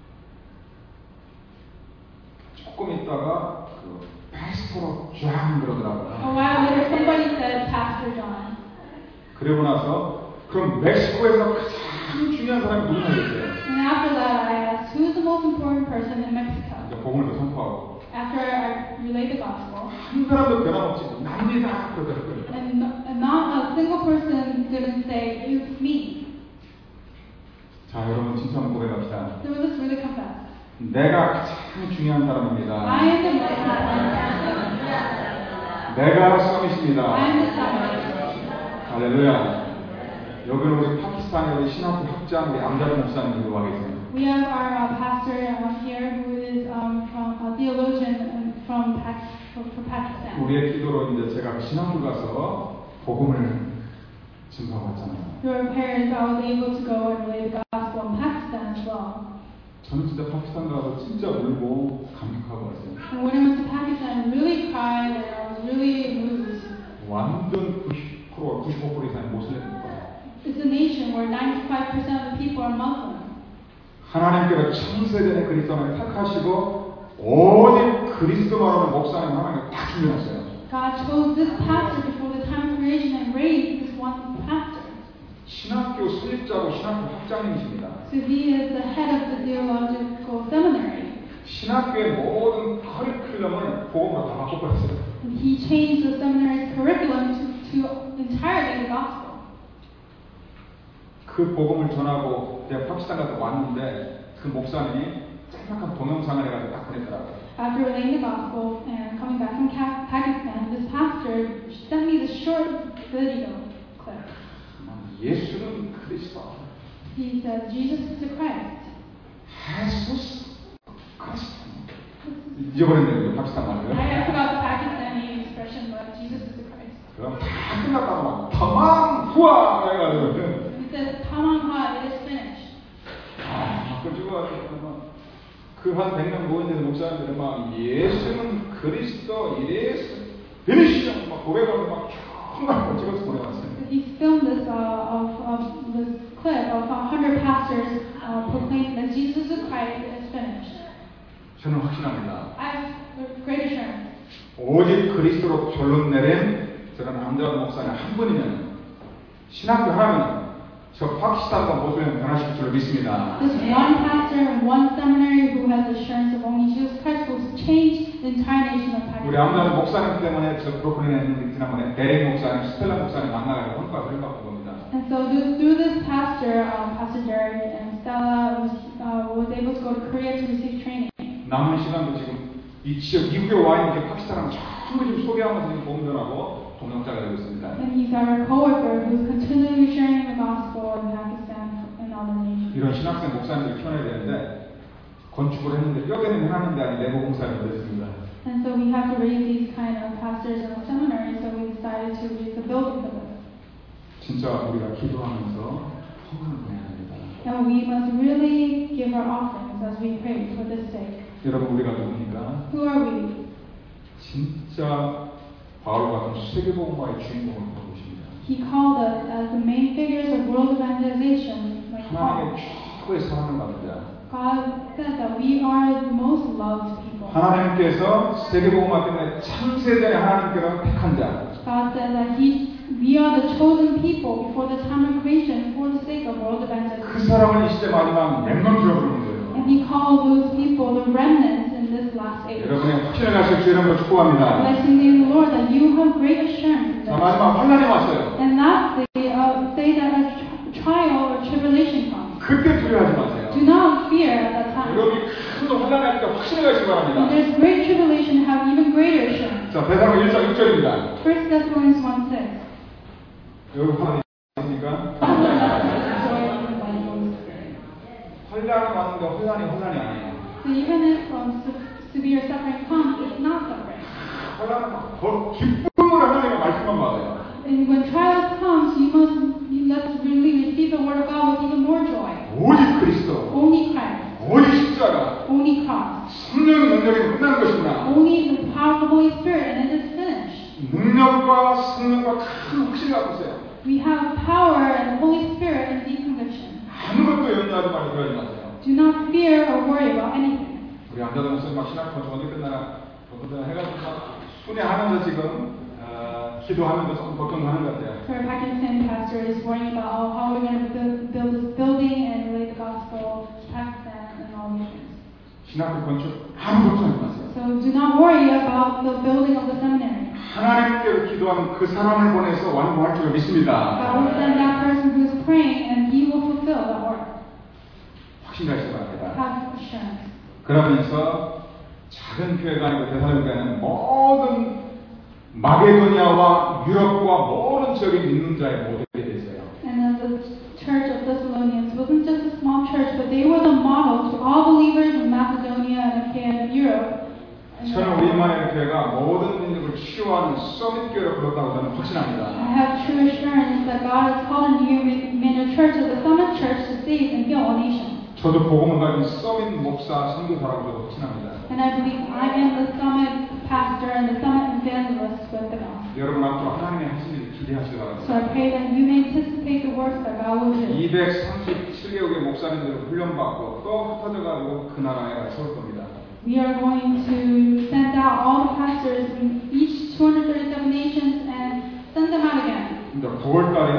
Speaker 2: 조금 있다가 그 패스터로 쫙 그러더라고요.
Speaker 1: A while later, somebody said Pastor John.
Speaker 2: 그리고 나서 그럼 멕시코에서 가장 중요한 사람이 누구냐 그랬어요.
Speaker 1: And after that, I asked, who is the most important person in Mexico?
Speaker 2: 이제 복음을 더 선포하고
Speaker 1: After I relayed the gospel,
Speaker 2: 한 사람도 변함없이 납니다 그러더라고요.
Speaker 1: and, no, and not a single person didn't say, it's me.
Speaker 2: 자, 여러분 진짜 한번 고백합시다.
Speaker 1: So let's really confess.
Speaker 2: 내가 가장 중요한 사람입니다.
Speaker 1: I am the most important person.
Speaker 2: 내가 성이십니다.
Speaker 1: I am the son.
Speaker 2: 할렐루야. 여기는 우리 파키스탄의 우리 신학교 학장 우리 암자르 목사님이 와 계세요.
Speaker 1: We have our uh, pastor uh, here who is um, from a theologian from, Pak- from Pakistan.
Speaker 2: 우리의 기도로 이제 제가 신학교 가서 복음을 증거하고 왔잖아요.
Speaker 1: Your parents, I was able to go and relay the gospel in Pakistan as well.
Speaker 2: 저는 진짜 파키스탄 가서 진짜 울고 감격하고 왔어요.
Speaker 1: And when I went to Pakistan, I really cried and I was really moved.
Speaker 2: 완전 구십 퍼센트, 구십오 퍼센트 이상의 모슬렘입니다.
Speaker 1: It's a nation where ninety-five percent of the people are Muslim.
Speaker 2: 하나님께서 창세전에 그리스도를 택하시고 오직 그리스도만 오는 목사님 하나님을 딱 준비하셨어요.
Speaker 1: God chose this pastor before the time of creation and raised this one pastor.
Speaker 2: 신학교 설립자고 신학교 학장님이십니다.
Speaker 1: So he is the head of the theological seminary.
Speaker 2: 신학교의 모든 커리큘럼을 복음으로 다 바꿔버렸어요.
Speaker 1: And he changed the seminary's curriculum to, to entirely the gospel.
Speaker 2: 그 복음을 전하고 내가 파키스탄 갔다 왔는데 그 목사님이 짤막한 동영상을 해가지고 딱 보냈더라고요.
Speaker 1: After relaying the gospel and coming back from Ka- Pakistan, this pastor sent me this short video clip.
Speaker 2: 예수는 그리스도.
Speaker 1: He says, Jesus is the Christ.
Speaker 2: 예수스 그리스도. 잊어버렸네요, 파키스탄 말을.
Speaker 1: I, I forgot the Pakistani expression, but Jesus is the Christ.
Speaker 2: 그럼 다 끝났다고 막 tamam 후아 해가지고.
Speaker 1: He says, Tamam, it is finished.
Speaker 2: 아, 그리고 그한 백 명 모인 데서 목사님들은 막 예수는 그리스도 이래서 되시죠 막 고백하고 막 쫙 찍어서 보내왔어요.
Speaker 1: He filmed this uh, of, of this clip of one hundred pastors uh, proclaiming that Jesus is the Christ, it is finished.
Speaker 2: 저는 확신합니다.
Speaker 1: I have great assurance.
Speaker 2: 오직 그리스도로 결론 내린 저런 남자 목사님 한 분이면 신학교 하나면 저 파키스탄과 모두는 변화시킬 줄로 믿습니다.
Speaker 1: This one pastor and one seminary who has assurance of only Jesus Christ will change the entire nation of
Speaker 2: 우리
Speaker 1: Pakistan.
Speaker 2: 아무튼 목사님 때문에 저 브로클린에 있는 지난번에 데렉 목사님, 스텔라 목사님 만나가지고 헌과 흘려받고 봅니다.
Speaker 1: And so th- through this pastor, um, Pastor Derek and Stella was, uh, was able to go to Korea to receive training.
Speaker 2: 남은 시간도 지금 이 지역 미국에 와 있는 파키스탄을 전부 지금 소개하면서 지금 공전하고 동역자가 되고 있습니다.
Speaker 1: And he's our co-worker who's continually sharing the gospel in Pakistan and other nations.
Speaker 2: 이런 신학생 목사님들 키워내야 되는데 건축을 했는데 뼈대는 해놨는데 아니 내부 공사를 못했습니다.
Speaker 1: And so we have to raise these kind of pastors in the seminary, so we decided to raise the building for them.
Speaker 2: 진짜 우리가 기도하면서 헌금을 보내야 됩니다.
Speaker 1: And we must really give our offerings as we pray for this sake.
Speaker 2: 여러분 우리가 누굽니까?
Speaker 1: Who are we?
Speaker 2: 진짜 바울 같은 세계복음화의 주인공을 보고 계십니다.
Speaker 1: He called us as the main figures of world evangelization, like Paul.
Speaker 2: 하나님의 최고의 사랑을 받은 자.
Speaker 1: God says that we are the most loved people.
Speaker 2: 하나님께서 세계복음화 때문에 창세전에 하나님께서 택한 자.
Speaker 1: God says that He, we are the chosen people before the time of creation for the sake of world
Speaker 2: 그
Speaker 1: evangelization.
Speaker 2: 사람을 이 시대 마지막 렘넌트라고 부르는 거예요.
Speaker 1: And He called those people the remnants in this last age.
Speaker 2: 여러분의 확신을 가실 수 있는 걸 축복합니다.
Speaker 1: Blessing in the Lord that you have great assurance in
Speaker 2: 자,
Speaker 1: this.
Speaker 2: 마지막 환난이 왔어요.
Speaker 1: And lastly, uh, say that a tri- trial or tribulation comes.
Speaker 2: 그때 두려워하지 마세요.
Speaker 1: Do not fear at that time.
Speaker 2: 여러분이 큰 환난이 하니까 확신을 가시기
Speaker 1: When
Speaker 2: 바랍니다.
Speaker 1: there's great tribulation, have even greater assurance.
Speaker 2: 자, 베드로 일 장 육 절입니다.
Speaker 1: First Thessalonians one six.
Speaker 2: 여러분 환난이 있습니까? 환난이 왔는데 환난이 환난이 아니에요.
Speaker 1: So even if um, se- severe suffering comes, it's not suffering.
Speaker 2: 환난은 더 기쁨으로 하나님의 말씀만 받아요.
Speaker 1: And when trials comes, you must you must really receive the word of God with even more joy.
Speaker 2: 오직 그리스도,
Speaker 1: Only Christ,
Speaker 2: 오직 십자가,
Speaker 1: only cross,
Speaker 2: 성령의 능력이 끝나는 것입니다.
Speaker 1: only the power of the Holy Spirit, and it is finished.
Speaker 2: 능력과 성령과 큰 확신을 갖고 있어요.
Speaker 1: We have power and the Holy Spirit and deep conviction.
Speaker 2: 아무것도 염려하지 말고 그러지 마세요.
Speaker 1: Do not fear or worry about anything.
Speaker 2: 우리 안자도 목사님 막 신학 건축 언제 끝나나 어떤 해가지고 막 순회하면서 지금 어, 기도하면서 조금 걱정하는 것 같아요.
Speaker 1: So our Pakistan pastor is worrying about oh, how we're going to build, build this building and relate the gospel to Pakistan and all these things.
Speaker 2: 신학교 건축 아무 걱정하지 마세요.
Speaker 1: So do not worry about the building of the seminary.
Speaker 2: 하나님께로 기도하면 그 사람을 보내서 완공할 줄 믿습니다.
Speaker 1: God will send that person who is praying and he will fulfill that work.
Speaker 2: 확신 가시기 바랍니다.
Speaker 1: Have assurance.
Speaker 2: 그러면서 작은 교회가 아니고 대사님께는 모든 마게도니아와 유럽과 모든 지역에 믿는 자의 모델이 되세요.
Speaker 1: And then the church of Thessalonians wasn't just a small church, but they were the model to all believers in Macedonia and Achaia and Europe.
Speaker 2: 저는 우리 임마누엘 교회가 모든 민족을 치유하는 서밋 교회로 불렀다고 저는 확신합니다.
Speaker 1: I have true assurance that God has called a new Emmanuel Church as a summit church to save and heal all nations.
Speaker 2: 저도 복음을 가진 서밋 목사 선교사라고 저도 확신합니다.
Speaker 1: And I believe I am the summit pastor and the summit evangelist with the gospel.
Speaker 2: 여러분 앞으로 하나님의 하신 일을 기대하시기
Speaker 1: So
Speaker 2: 바랍니다.
Speaker 1: I pray that you may anticipate the works that God will do.
Speaker 2: 이백삼십칠 개국의 목사님들을 훈련받고 또 흩어져가지고 그 나라에 세울 겁니다.
Speaker 1: We are going to send out all the pastors in each two hundred thirty-seven nations and send them out again.
Speaker 2: 근데 구월 달에는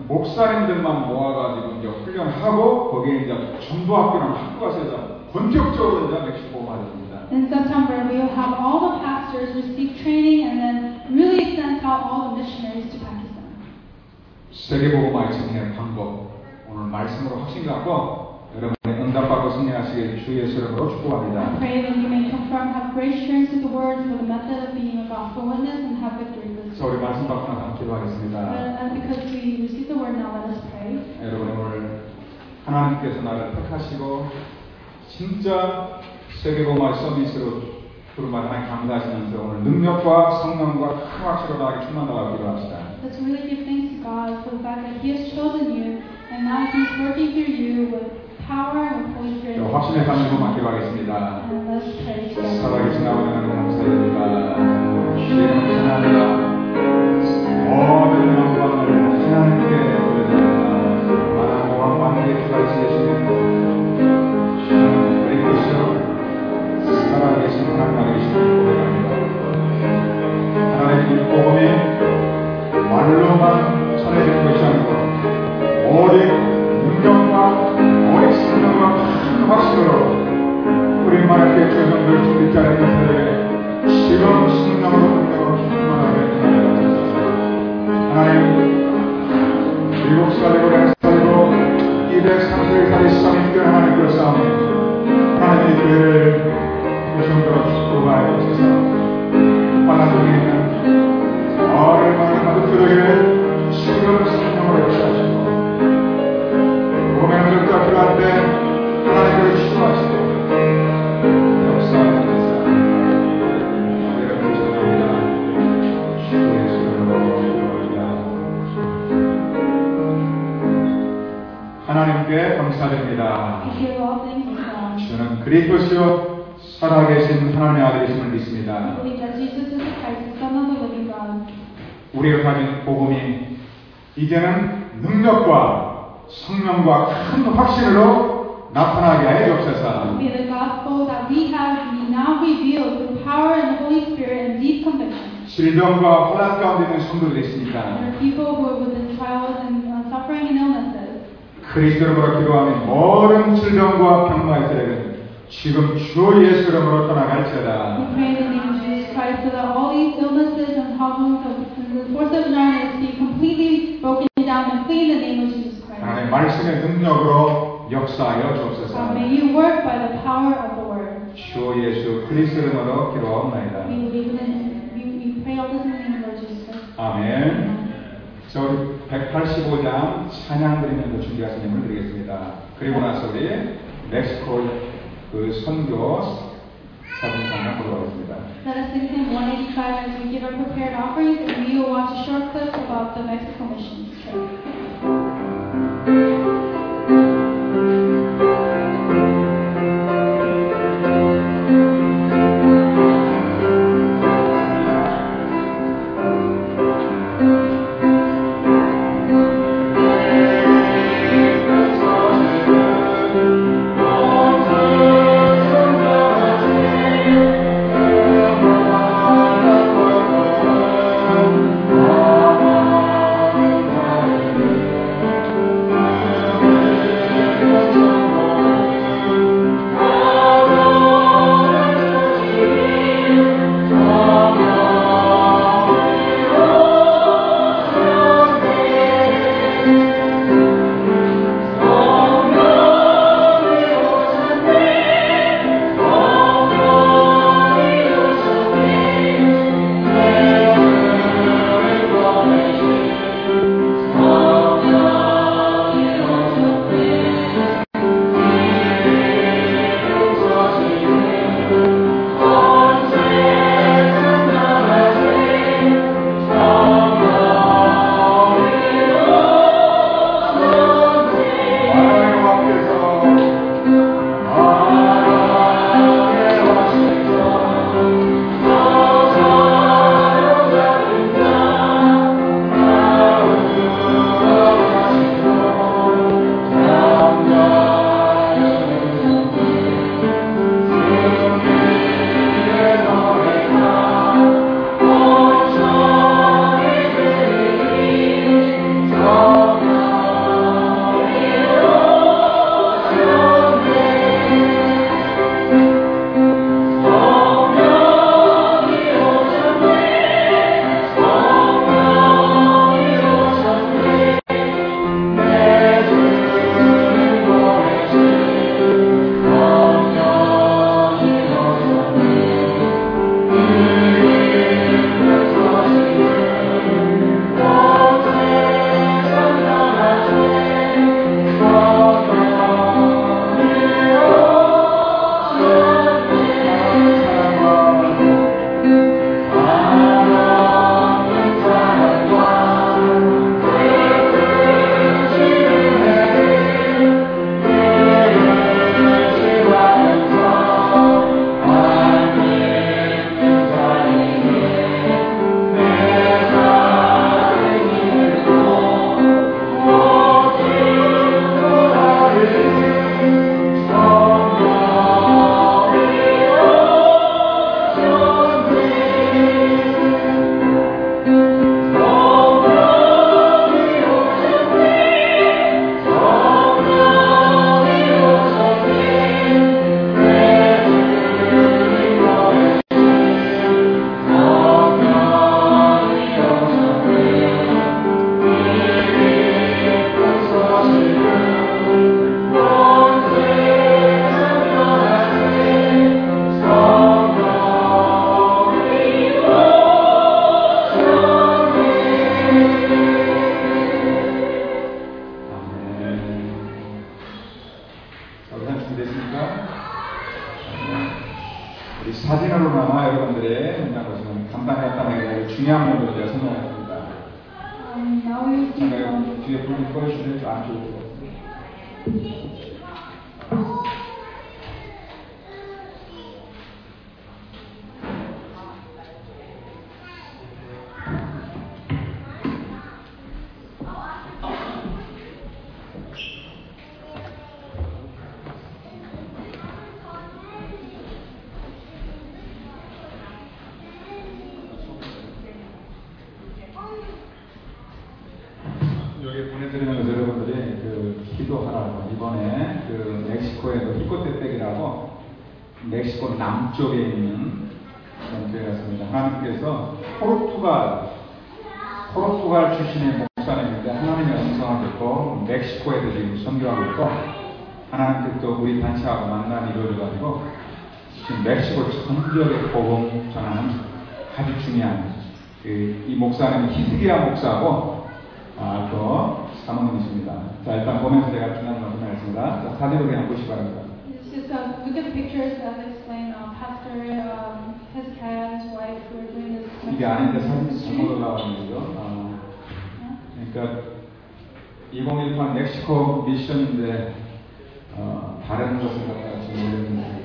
Speaker 2: 목사님들만 모아가지고 이제 훈련하고 거기에 이제 전도학교랑 학교가 세서 본격적으로 이제 멕시코 맞습니다.
Speaker 1: In September, we will have all the pastors receive training and then really send out all the missionaries to Pakistan.
Speaker 2: 세계복음화의 승리의 방법 오늘 말씀으로 확신 갖고 여러분의 응답받고 승리하시길 주 예수 이름으로 축복합니다.
Speaker 1: I pray that you may confirm, have great assurance to the word for the method of being a gospel witness and have victory with
Speaker 2: 그래서 우리 말씀 받고 나서 기도하겠습니다.
Speaker 1: And because we receive the word now, let us pray.
Speaker 2: 여러분 오늘 하나님께서 나를 택하시고 진짜 세계복음화 서비스로 부름받은 하나님 감사하시면서 오늘 능력과 성령과 큰 확신으로 나에게 충만하라고 기도합시다.
Speaker 1: Let's really give thanks to God for the fact that He has chosen you and now He's working through you with power and with Holy Spirit.
Speaker 2: 확신의 하나님으로만 기도하겠습니다.
Speaker 1: And let's pray together.
Speaker 2: 살아계신 아버지 하나님 감사드립니다. 주님은 하나님이라 모든 영광을 하나님께 돌려드립니다. 만왕의 왕 만국의 주가 되시는 주는 우리 것이요 살아계신 하나님 아버지를 고백합니다. 하나님의 이 복음이 말로만 전해지는 것이 아니고 오직 능력과 오직 성령과 큰 확신으로 우리만 이렇게 조정들 준비지 않은 것들에게 지금 성령으로 능력으로 충만하게 하나님 하나님 일곱 살이고 백 살이고 이백삼십일 살이 시작인 하나님 그 싸움 하나님의 교회를 그 정도로 축복하여 주셔서 하나님이 있는 어른만 가족들에게 지금 성령으로 역사하시고 몸의 능력과 필요할 때 하나님을 추구하시고 역사하셔서 여러분을 전합니다. 주 예수 이름으로 기도합니다. 하나님께 감사드립니다.
Speaker 1: We give all things to God.
Speaker 2: 주는 그리스도시요 살아계신 하나님의 아들이심을 믿습니다.
Speaker 1: I believe that Jesus is the Christ, the Son of the living God.
Speaker 2: 우리가 가진 복음이 이제는 능력과 성령과 큰 확신으로 나타나게 하여 주옵소서.
Speaker 1: May the gospel that we have be now revealed through power and the Holy Spirit and deep conviction.
Speaker 2: 질병과 혼란 가운데 있는 성도들이 있습니까?
Speaker 1: There are people who are within trials and uh, suffering and illnesses.
Speaker 2: 그리스도 이름으로 기도하면 모든 질병과 병마의 세력은 지금 주 예수 이름으로 떠나갈지어다.
Speaker 1: We pray in the name of Jesus Christ so that all these illnesses and problems of the force of darkness be completely broken down and flee in the name of Jesus Christ.
Speaker 2: 하나님 말씀의 능력으로 역사하여 주옵소서.
Speaker 1: God, may you work by the power of the word.
Speaker 2: 주 예수 그리스도 이름으로 기도하옵나이다.
Speaker 1: We believe in we, we pray all this in the name of Lord Jesus Christ.
Speaker 2: 아멘. 자, 우리 백팔십오 장 찬양 드리면서 준비하신 예물을 드리겠습니다. 그리고 나서 우리 멕시코 그 선교 사진 잠깐 보도록 하겠습니다.
Speaker 1: Let us sing hymn one eighty-five as we give our prepared offerings, and we will watch a short clip about the Mexico missions trip.
Speaker 2: 아멘. 준비됐습니까? 우리 사진으로나마 여러분들의 만난 것은 간단했다는 중요한 면으로 제가 설명했습니다.
Speaker 1: Um, now we will see
Speaker 2: 잠깐
Speaker 1: some.
Speaker 2: 뒤에 불을 꺼주시면 좀 안 좋을 것 같습니다. 여기 보내드리는 것은 여러분들이 그 기도하라고 이번에 그 멕시코에도 히코테펙이라고 멕시코 남쪽에 있는 그런 교회 같습니다. 하나님께서 포르투갈 포르투갈 출신의 목사님인데 하나님의 음성을 듣고 멕시코에도 지금 선교하고 있고 하나님께서 우리 단체하고 만남이 이루어져가지고 지금 멕시코 전 지역의 복음 전하는 아주 중요한 그, 이 목사님은 히스기야 목사고 아, 또 사모님이십니다. 자, 일단 보면서 제가 중요한 말씀을 하겠습니다. 자, 사진으로 그냥 보시기 바랍니다.
Speaker 1: It's just uh, look at the pictures that explain uh, Pastor um, Hezekiah and his wife who are doing this.
Speaker 2: 이게 아닌데 사진 잘못 올라가는 거죠. 아, 그러니까 이천십팔 멕시코 미션인데 어, 다른 것을 갖다가 지금 올렸는데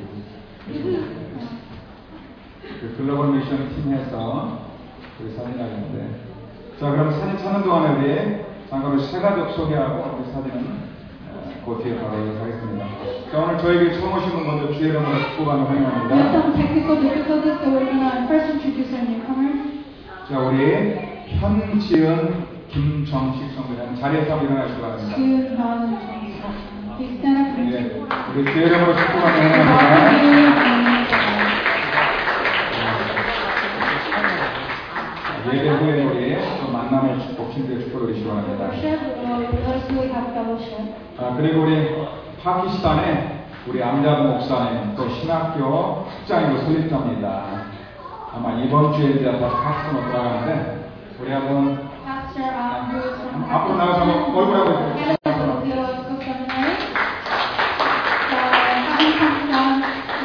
Speaker 2: 그 글로벌 미션 팀에서 우리 사진이 나갔는데 자, 그럼 사진 찾는 동안에 우리 잠깐 세 가족 소개하고 우리 사진은 그 뒤에 바로 하겠습니다. 자, 오늘 저에게 처음 오신 분 먼저 주의 이름으로 축복하며
Speaker 1: We have
Speaker 2: 환영합니다.
Speaker 1: some technical difficulties, so we're gonna first introduce our newcomers.
Speaker 2: 자, 우리 현지은 김정식 성도님 자리에서 한번 일어나시기 바랍니다.
Speaker 1: 지은 Please stand up.
Speaker 2: 예, 우리 주의 이름으로 축복하며 환영합니다. 예배 후에 우리 또 만남의 축복, 친구의 축복을 주시기 바랍니다.
Speaker 1: Worship, uh, let us really have fellowship.
Speaker 2: 아, 그리고 우리 파키스탄에 우리 암자드 목사님 또 신학교 학장이고 설립자입니다. 아마 이번 주에 이제 다시 파키스탄으로 돌아가는데 우리 한번
Speaker 1: Pastor, um, who is from
Speaker 2: 앞으로 나가서 한번 얼굴 한번
Speaker 1: Canada, the Theological Seminary. Uh, having come down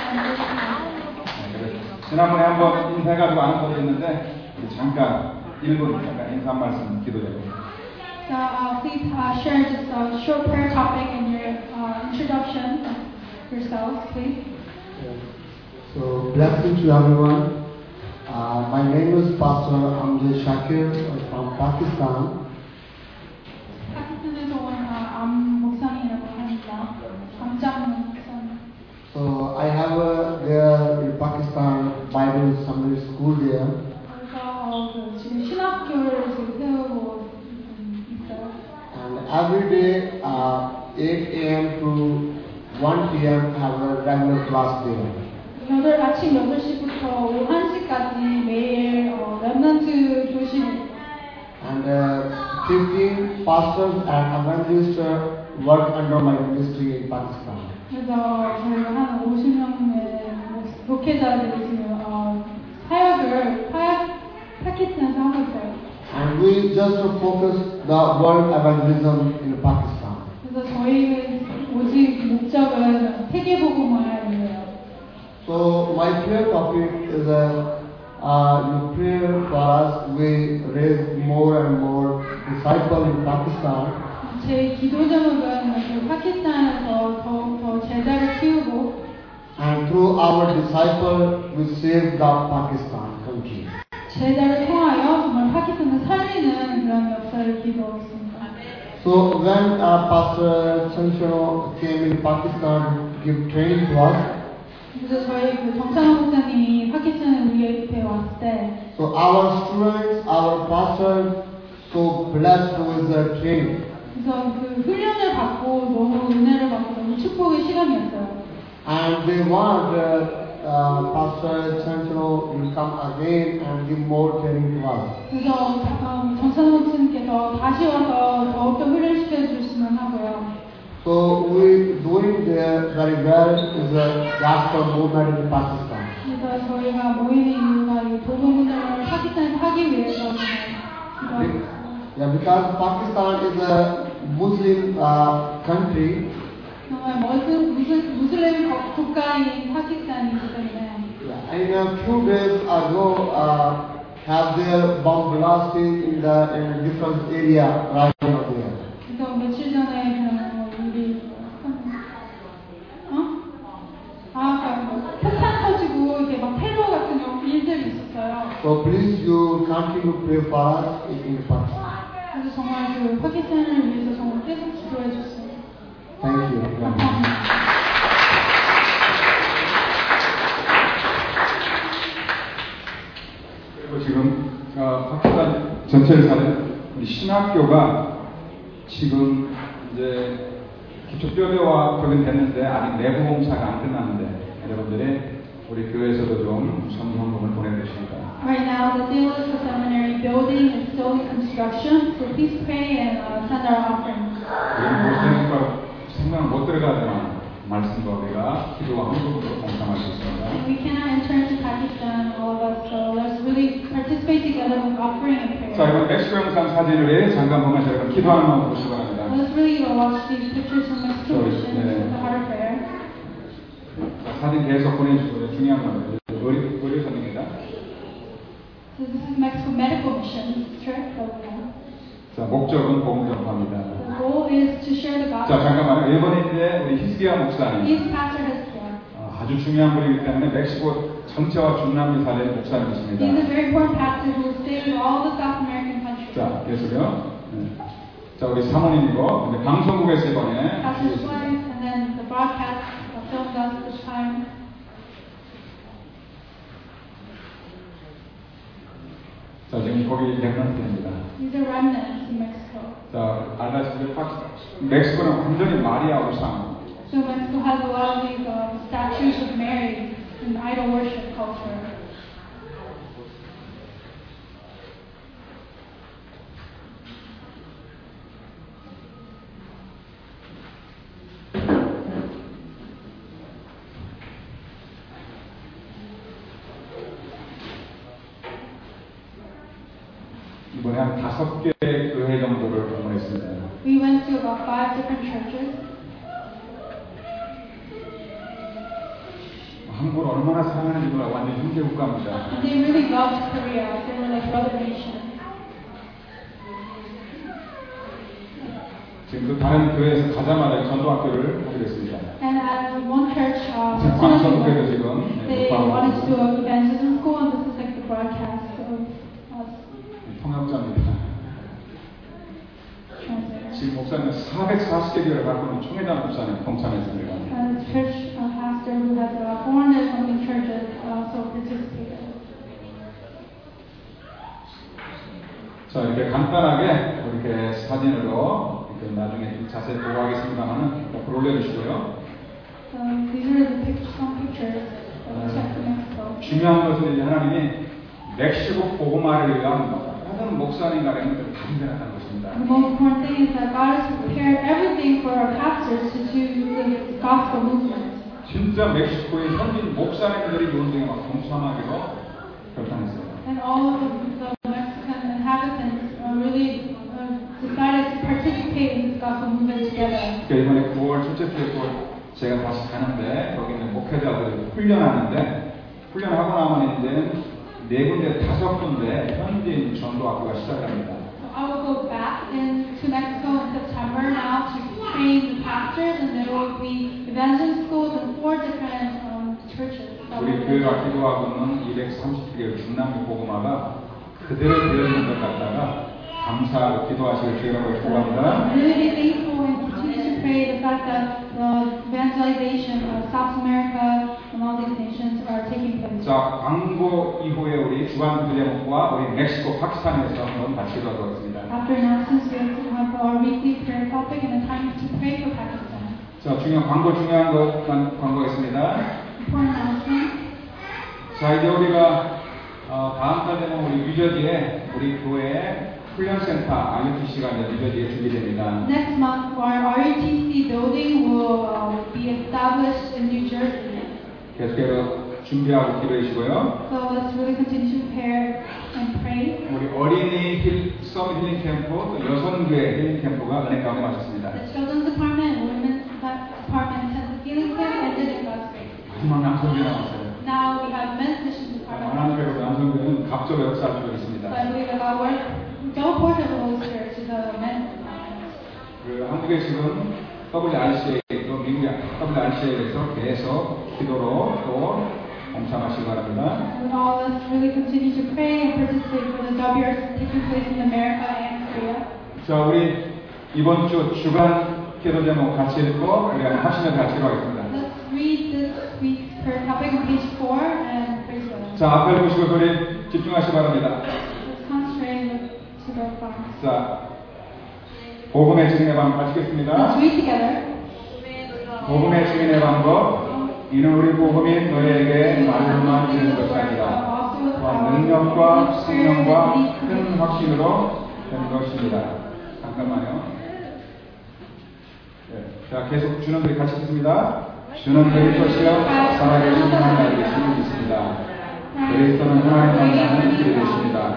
Speaker 1: and
Speaker 2: 지난번에 한번 인사해가지고 안 보냈는데 우리 잠깐 일 분 잠깐 인사 한 말씀 기도드립니다.
Speaker 1: So uh, please uh, share just a short prayer topic in your uh, introduction of yourselves, please.
Speaker 4: So, blessings to everyone. Uh, my name is Pastor Amjad Shakir from Pakistan.
Speaker 1: 파키스탄에서 온 uh, 암 목사님이라고 합니다. 암장 목사님.
Speaker 4: So, I have a, there in Pakistan Bible Sunday school there.
Speaker 1: 그래서 어, 그 지금 신학교를 지금 세우고 있어요.
Speaker 4: And every day, uh, eight a m to one p m have a regular class there.
Speaker 1: 여덟, 아침 여덟 시부터 오후 한 시까지 매일 어, 렘넌트 교실
Speaker 4: And uh, fifteen pastors and evangelists uh, work under my ministry in Pakistan.
Speaker 1: 그래서 저희가 한 오십 명의 목회자들이 지금 어, 사역을 파, 파키스탄에서 하고 있어요.
Speaker 4: And we just focus the world evangelism in Pakistan.
Speaker 1: 그래서 저희 오직 목적은 세계복음화예요.
Speaker 4: So my prayer topic is a uh, you pray for us. We raise more and more disciples in Pakistan.
Speaker 1: 제 기도 제목은 그 파키스탄에서 더욱 더 제자를 키우고
Speaker 4: And through our disciple, we save the Pakistan country.
Speaker 1: 제자를 통하여 정말 파키스탄을 살리는 그런 역사를 기도했습니다.
Speaker 4: So when uh, Pastor Chanchano came in Pakistan to give training to us,
Speaker 1: 그래서 저희 그 정찬호 목사님이 파키스탄에 우리 옆에 왔을 때,
Speaker 4: so our students, our pastors, so blessed with the training.
Speaker 1: 그래서 그 훈련을 받고 너무 은혜를 받고 너무 축복의 시간이었어요.
Speaker 4: And they want uh, uh, Pastor Chanchano will come again and give more training to us.
Speaker 1: 그래서 음, 정찬호 목사님께서 다시 와서 더욱더 훈련시켜 주시면 하고요.
Speaker 4: So we doing there very well is a gospel movement in Pakistan.
Speaker 1: 그래서 저희가 모이는 이유가 이 복음 운동을 파키스탄에서 하기 위해서
Speaker 4: Yeah, because Pakistan is a Muslim uh, country.
Speaker 1: 정말 무슬, 무슬, 무슬림 국가인 파키스탄이기 때문에.
Speaker 4: Yeah, in a few days ago, uh, have their bomb blasting in the in a different area right over there.
Speaker 1: 그래서 며칠 전에 그냥 우리 어? 아, 뭐 폭탄 터지고 이렇게 막 테러 같은 일들이 있었어요.
Speaker 4: So please you continue to pray for us in Pakistan.
Speaker 1: 그래서 정말 그 파키스탄을 위해서 정말 계속 기도해 주세요.
Speaker 4: Thank you.
Speaker 1: 감사합니다.
Speaker 2: 그리고 지금 어, 파키스탄 전체를 사는 우리 신학교가 지금 이제 기초뼈대와 격언됐는데 아직 내부 공사가 안 끝났는데 여러분들이 우리 교회에서도 좀 성금을 보내주십니다.
Speaker 1: Right now, the Theological Seminary building is still in construction, so please pray and uh, send our offerings.
Speaker 2: 우리는 모세니까 생명 못 들어가지만 말씀과 우리가 기도와 헌금으로 동참할 수 있습니다.
Speaker 1: We cannot enter into Pakistan, all of us, so let's really participate together with offering and prayer.
Speaker 2: 자, 이번 멕시코 영상 사진을 잠깐 보면서 여러분 기도하는 마음으로 보시기 바랍니다.
Speaker 1: Let's really watch these pictures from Mexico Mission with the heart of prayer.
Speaker 2: 자, 사진 계속 보내주시고요. 중요한 건 의료, 의료 선입니다.
Speaker 1: So this is Mexico Medical Mission trip program.
Speaker 2: 자, 목적은 복음 전파입니다.
Speaker 1: The goal is to share the
Speaker 2: 자,
Speaker 1: gospel.
Speaker 2: 잠깐만요. 이번에 이제 우리 히스기야 목사님.
Speaker 1: He's pastor Hezkiah.
Speaker 2: 어, 아주 중요한 분이기 때문에 멕시코 전체와 중남미 사례의 목사님이십니다.
Speaker 1: He's a very important pastor who will stay in all the South American countries.
Speaker 2: 자, 계속요. 네. 자, 우리 사모님이고, 이제 방송국에서 이번에
Speaker 1: Pastor's wife, and then the broadcast uh, filmed us this time.
Speaker 2: 자, 지금 거기 렘넌트입니다.
Speaker 1: These are remnants in Mexico.
Speaker 2: 자, 알다시피 멕시코는 완전히 마리아 우상.
Speaker 1: So Mexico has a lot of these um, statues of Mary in idol worship culture.
Speaker 2: 이번에 한 다섯 개 교회 정도를 방문했습니다.
Speaker 1: We went to about five different churches.
Speaker 2: 한국을 얼마나 사랑하는지 몰라. 완전 형제 국가입니다.
Speaker 1: And they really loved Korea. They were like brother nation.
Speaker 2: 지금 또 다른 교회에서 가자마자 전도학교를 하기로 했습니다.
Speaker 1: And at one church, uh,
Speaker 2: 지금 방송국에도 지금
Speaker 1: they wanted to do an evangelism school, and this is like the broadcast of us.
Speaker 2: 통역자입니다.
Speaker 1: Translator.
Speaker 2: 지금 목사님 사백사십 개 교회를 갖고 있는 총회장 목사님 동참했습니다.
Speaker 1: And the church uh, pastor who has about four hundred something churches also participated.
Speaker 2: 자, 이렇게 간단하게 이렇게 사진으로 이렇게 나중에 좀 자세히 보고 하겠습니다만은 옆으로 올려주시고요.
Speaker 1: So these are the pictures, some pictures of the church in Mexico.
Speaker 2: 중요한 것은 이제 하나님이 멕시코 복음화를 위한 모든 목사님 가랭이들 다 준비했다는 것입니다.
Speaker 1: The most important thing is that God has prepared everything for our pastors to do the gospel movement.
Speaker 2: 진짜 멕시코의 현지 목사님들이 이 운동에 막 동참하기로 결단했어요.
Speaker 1: And all of the Mexican inhabitants uh, really uh, decided to participate in this gospel movement together.
Speaker 2: 그러니까 이번에 구월 첫째 주에 또 제가 다시 가는데 거기 있는 목회자들이 훈련하는데 훈련하고 나면 이제 네 군데 다섯 군데 현지인 전도학교가 시작합니다.
Speaker 1: So I will go back in to Mexico in September now to train the pastors, and there will be evangelism schools in four different um, churches.
Speaker 2: 우리 교회가 기도하고는 이백삼십 개 중남미 복음화가 그대로 되어지는 것 같다가 감사하고 기도하시길 주의라고 축복합니다.
Speaker 1: I'm really thankful and continue to pray the fact that the evangelization of South America and all these nations are taking place.
Speaker 2: 자, 광고 이후에 우리 주간 주제목과 우리 멕시코 파키스탄에서 한번 같이 기도하도록 하겠습니다.
Speaker 1: After announcements, we have our weekly prayer topic and a time to pray for Pakistan.
Speaker 2: 자, 중요한 광고 중요한 것만 광고하겠습니다.
Speaker 1: Important announcement.
Speaker 2: 자, 이제 우리가 어, 다음 달 되면 우리 뉴저지에 우리 교회 훈련센터 아이오티씨가 이제 뉴저지에 준비됩니다.
Speaker 1: Next month, our R U T C building will uh, be established in New Jersey.
Speaker 2: 계속해서 준비하고 기도해 주시고요.
Speaker 1: So let's really continue to prepare and pray.
Speaker 2: 우리 어린이 힐, 썸 힐링 캠프, 또 여성교회 힐링 캠프가 은혜 가운데 마쳤습니다.
Speaker 1: The children's department, women's department
Speaker 2: 힘으로 역사할 수 있습니다.
Speaker 1: So I believe that God work, don't work of the Holy Spirit to the men.
Speaker 2: 그 한국에 지금 더블유알씨에이 또 미국의 더블유알씨에이에 대해서 계속 기도로 또 동참하시기 바랍니다.
Speaker 1: And all of us really continue to pray and participate for the W R C taking place in America and Korea.
Speaker 2: 자, 우리 이번 주 주간 기도 제목 같이 읽고 우리 하시면 같이 하겠습니다.
Speaker 1: Let's read this week's prayer topic on page four and pray together.
Speaker 2: 자, 앞을 보시고 우리 집중하시기 바랍니다.
Speaker 1: Let's concentrate to the Father.
Speaker 2: 자, 복음의 증인의 방법
Speaker 1: Let's
Speaker 2: 마치겠습니다.
Speaker 1: read together.
Speaker 2: 복음의 증인의 방법, 이는 우리 복음이 너희에게 말로만 이르는 것이 아니라 또한 능력과 성령과 큰 확신으로 된 것입니다. 잠깐만요. 네. 자, 계속 주는들이 같이 듣습니다. 주는 그리스도시여 살아계신 하나님의 계심을 믿습니다. 그리스도는 하나님의 나는 길이 되십니다.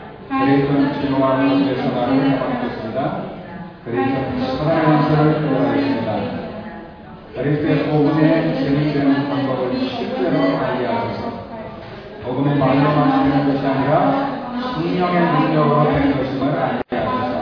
Speaker 2: 그리스도는 지도와 가운데서 나를 잡아주셨습니다. 그리스도는 사랑의 원수를 보호하십니다. 그리스도의 복음에 진행되는 방법을 실제로 알게 하소서. 복음의 말로만 되는 것이 아니라 성령의 능력으로 되는 것임을 알게 하소서.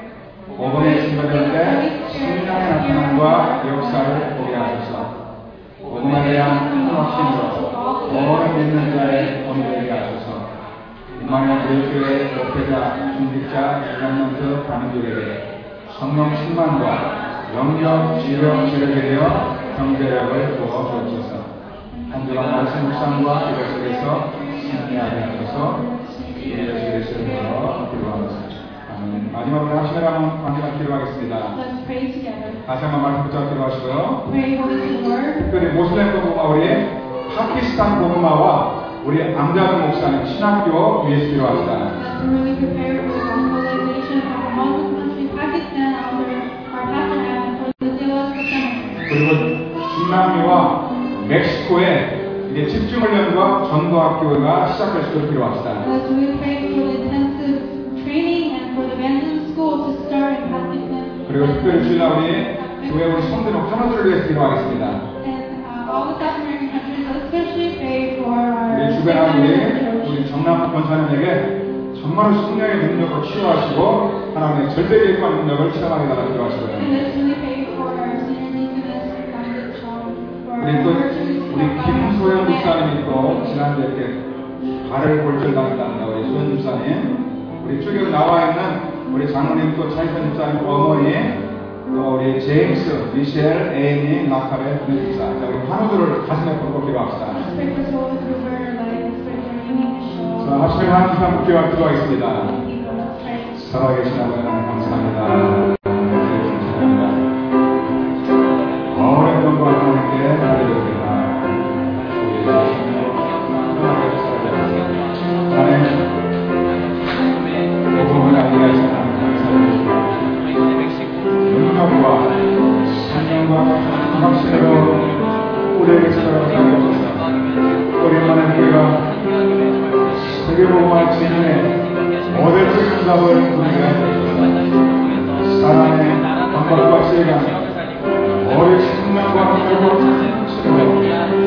Speaker 2: 복음에 증거될 때 성령의 나타남과 역사를 보게 하소서. 복음에 대한 큰 확신으로 모든 믿는 자의 본이 되게 하소서. 이만희 교회의 목회자, 중직자, 일반론서 단원들에게 성령 충만과 영역, 지력, 지력에 대하여 경제력을 부어주옵소서. 한 주간 말씀 묵상과 기도 속에서 승리하게 하소서. 예수 그리스도로 기도합니다. 아멘. 마지막으로 하시면 한번 마지막 기도하겠습니다.
Speaker 1: Let's pray together.
Speaker 2: 다시 한번 말씀 붙잡고 기도하시고요.
Speaker 1: Pray according to the word.
Speaker 2: 특별히 모슬렘 복음화, 우리 파키스탄 복음화와 우리 앙자르 목사님 신학교 위해서 기도합니다.
Speaker 1: Let's really prepare for the gospelization of the Muslim country, Pakistan, under our pastor and for the theological seminary.
Speaker 2: 그리고 중남미와 멕시코에 이제 집중훈련과 전도학교가 시작될 수 있도록 기도합시다.
Speaker 1: Let's really pray for the intensive training and for the evangelism school to start in Pakistan.
Speaker 2: 그리고 특별히 주일날 우리 교회 우리 성도들 환우들을 위해서 기도하겠습니다.
Speaker 1: And uh, all the South American countries, let's especially pray for our
Speaker 2: 우리 주변한 우리 우리 정남 권사님에게 정말로 성령의 능력으로 치유하시고 하나님의 절대의 일관 능력을 체험하게 달라 기도하시고요.
Speaker 1: And let's really pray for our senior deaconess, Doctor Chong, for
Speaker 2: 우리 또 우리 김소영 목사님이 또 지난주에 이렇게 발을 골절당했답니다. 우리 소영 목사님, 우리 쪽에 나와 있는 우리 장로님 또 차이선 목사님 어머니, 또 우리 제임스, 미셸, 에이미, 라카베 목사, 자 우리 환우들을 가슴에 얹고 기도합시다.
Speaker 1: Let's pray for souls who were like, let's pray for healing and show.
Speaker 2: 자, 하시면 한 시간 묵기와 기도하겠습니다.
Speaker 1: Let's pray.
Speaker 2: 살아계신 하나님 감사합니다. 감사합니다. 오랜 동안 하나님께 나아드립니다. 하나님, 복음을 알게 하신 하나님 감사드립니다. 능력과 성령과 확신으로 우리에게 살아가게 하소서. 오랜만에 우리가 세계복음화 진영에 모델적인 답을 우리에게 하소서. 사랑의 방법과 시간, 오랜 성령과 함께로 치고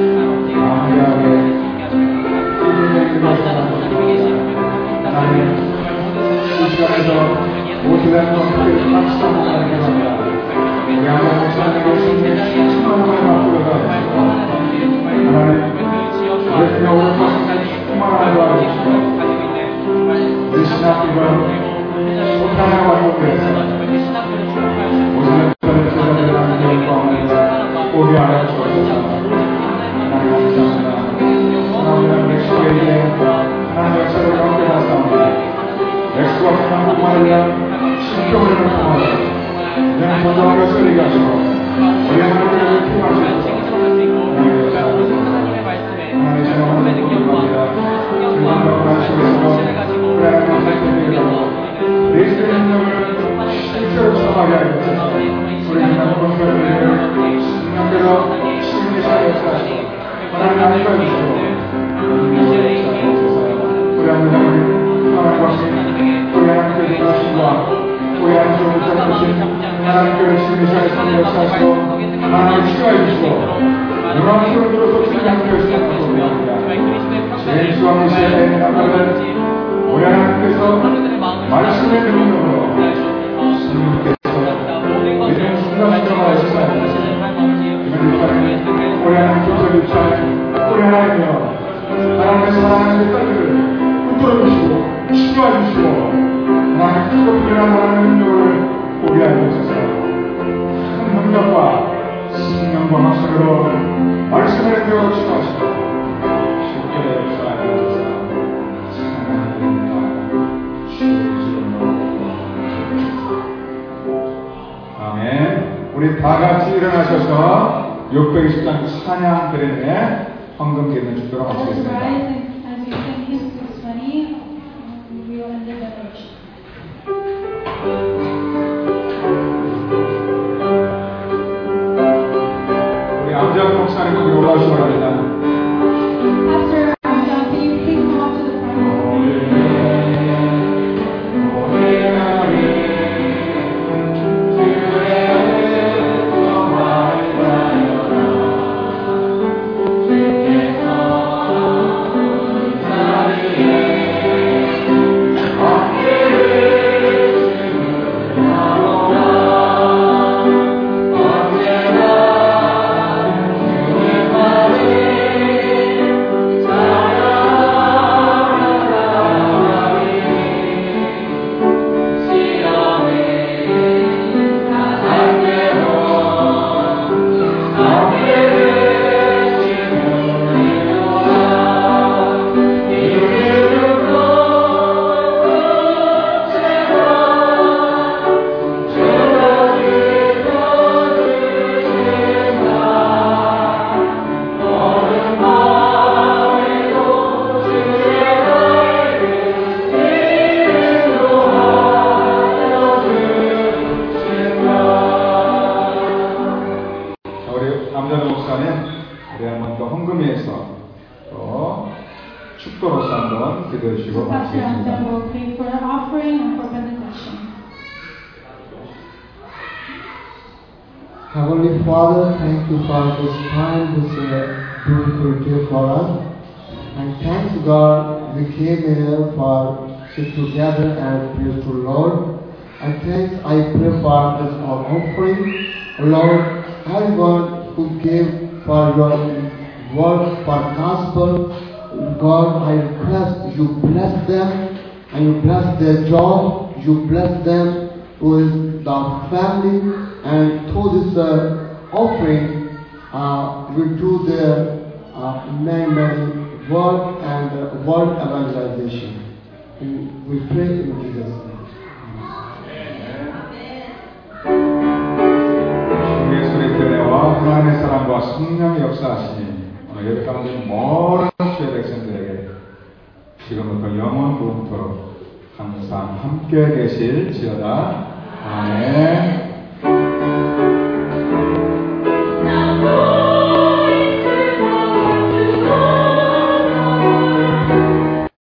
Speaker 2: 강하게 이기는 것을 하나님, 이 시간에서 모슬렘과 함께 박수하고 가는 겁니다. 우리 하나님 목사님의 승리의 충만함을 바꾸어가 하나님, 우리 오늘 박수를 충만하게 하시고 우리 신학교가 소탄에 완성돼서 모슬렘 제자들의 하나님의 마음을 오게 하여 주옵소서. 하나님 감사합니다. 하나님은 멕시코에 하나님의 역사를 함께 하사옵니다. 멕시코와 한국만을 위한 신경을 통하여 이제는 전도한 것을 이기게 하시고 우리 하나님을 기뻐하시옵소서. 하나님의 하나님의 생각을 기도합니다. 주님과 하시면서 우리 하나님의 살펴드리게 하고 그리스도의 능력을 실제로 체험하게 하옵소서. 우리 하나님 권사들을 신령대로 시민의 사회에 사시고 하나님 안위가 주시고 우리 하나님 하나님과 우리 하나님께서 하신과 우리 하나님께서 붙잡으신 하나님께서 시민의 역사하시고 하나님을 치유해 주시고 영광스러운 주로서 주님 함께 하시는 것을 원합니다. 제일 수왕의 시대에 나가는 우리 하나님께서 말씀의 능력으로 성령께서 믿음의 순간순간 하시나요? 우리 하나님 교섭 입사하는 우리 하나님이여 하나님의 사랑하는 딸들을 붙들어 주시고 치료해 주시고 하나님 뜨겁게난 하나님의 능력을 보게 하여 주소서. 큰 능력과 생명과 확신으로 말씀의 능력으로 치료하시고 쉽게 역사하여 주소서. 아멘. 우리 다 같이 일어나셔서 육백이십 장 찬양 드리는 황금 기도를 주도록
Speaker 1: Let us
Speaker 2: 하겠습니다.
Speaker 1: rise and as we sing hymn six twenty, we will end the veneration.
Speaker 2: 우리 암장 목사님 여기 올라오시기 바랍니다.
Speaker 1: Pastor John, can you please come up to the front? Pastor Amjan will pray for an offering and for benediction.
Speaker 4: Heavenly Father, thank you for this time, this uh, beautiful day for us. And thanks God, we came here for sit together and pray to Lord. And thanks, I pray for this our offering. Lord, everyone who gave for your word, for gospel, God, I request you bless them, and you bless their job, you bless them with the family, and through this uh, offering, uh, we do the uh, many, many work and uh, word evangelization. And we pray in Jesus' name.
Speaker 2: 예수의 은혜와 하나님의 사랑과 성령의 역사하시니 오늘 예배 가운데 모든 주의 백성들에게 지금부터 영원토록 항상 함께 계실지어다. 아멘.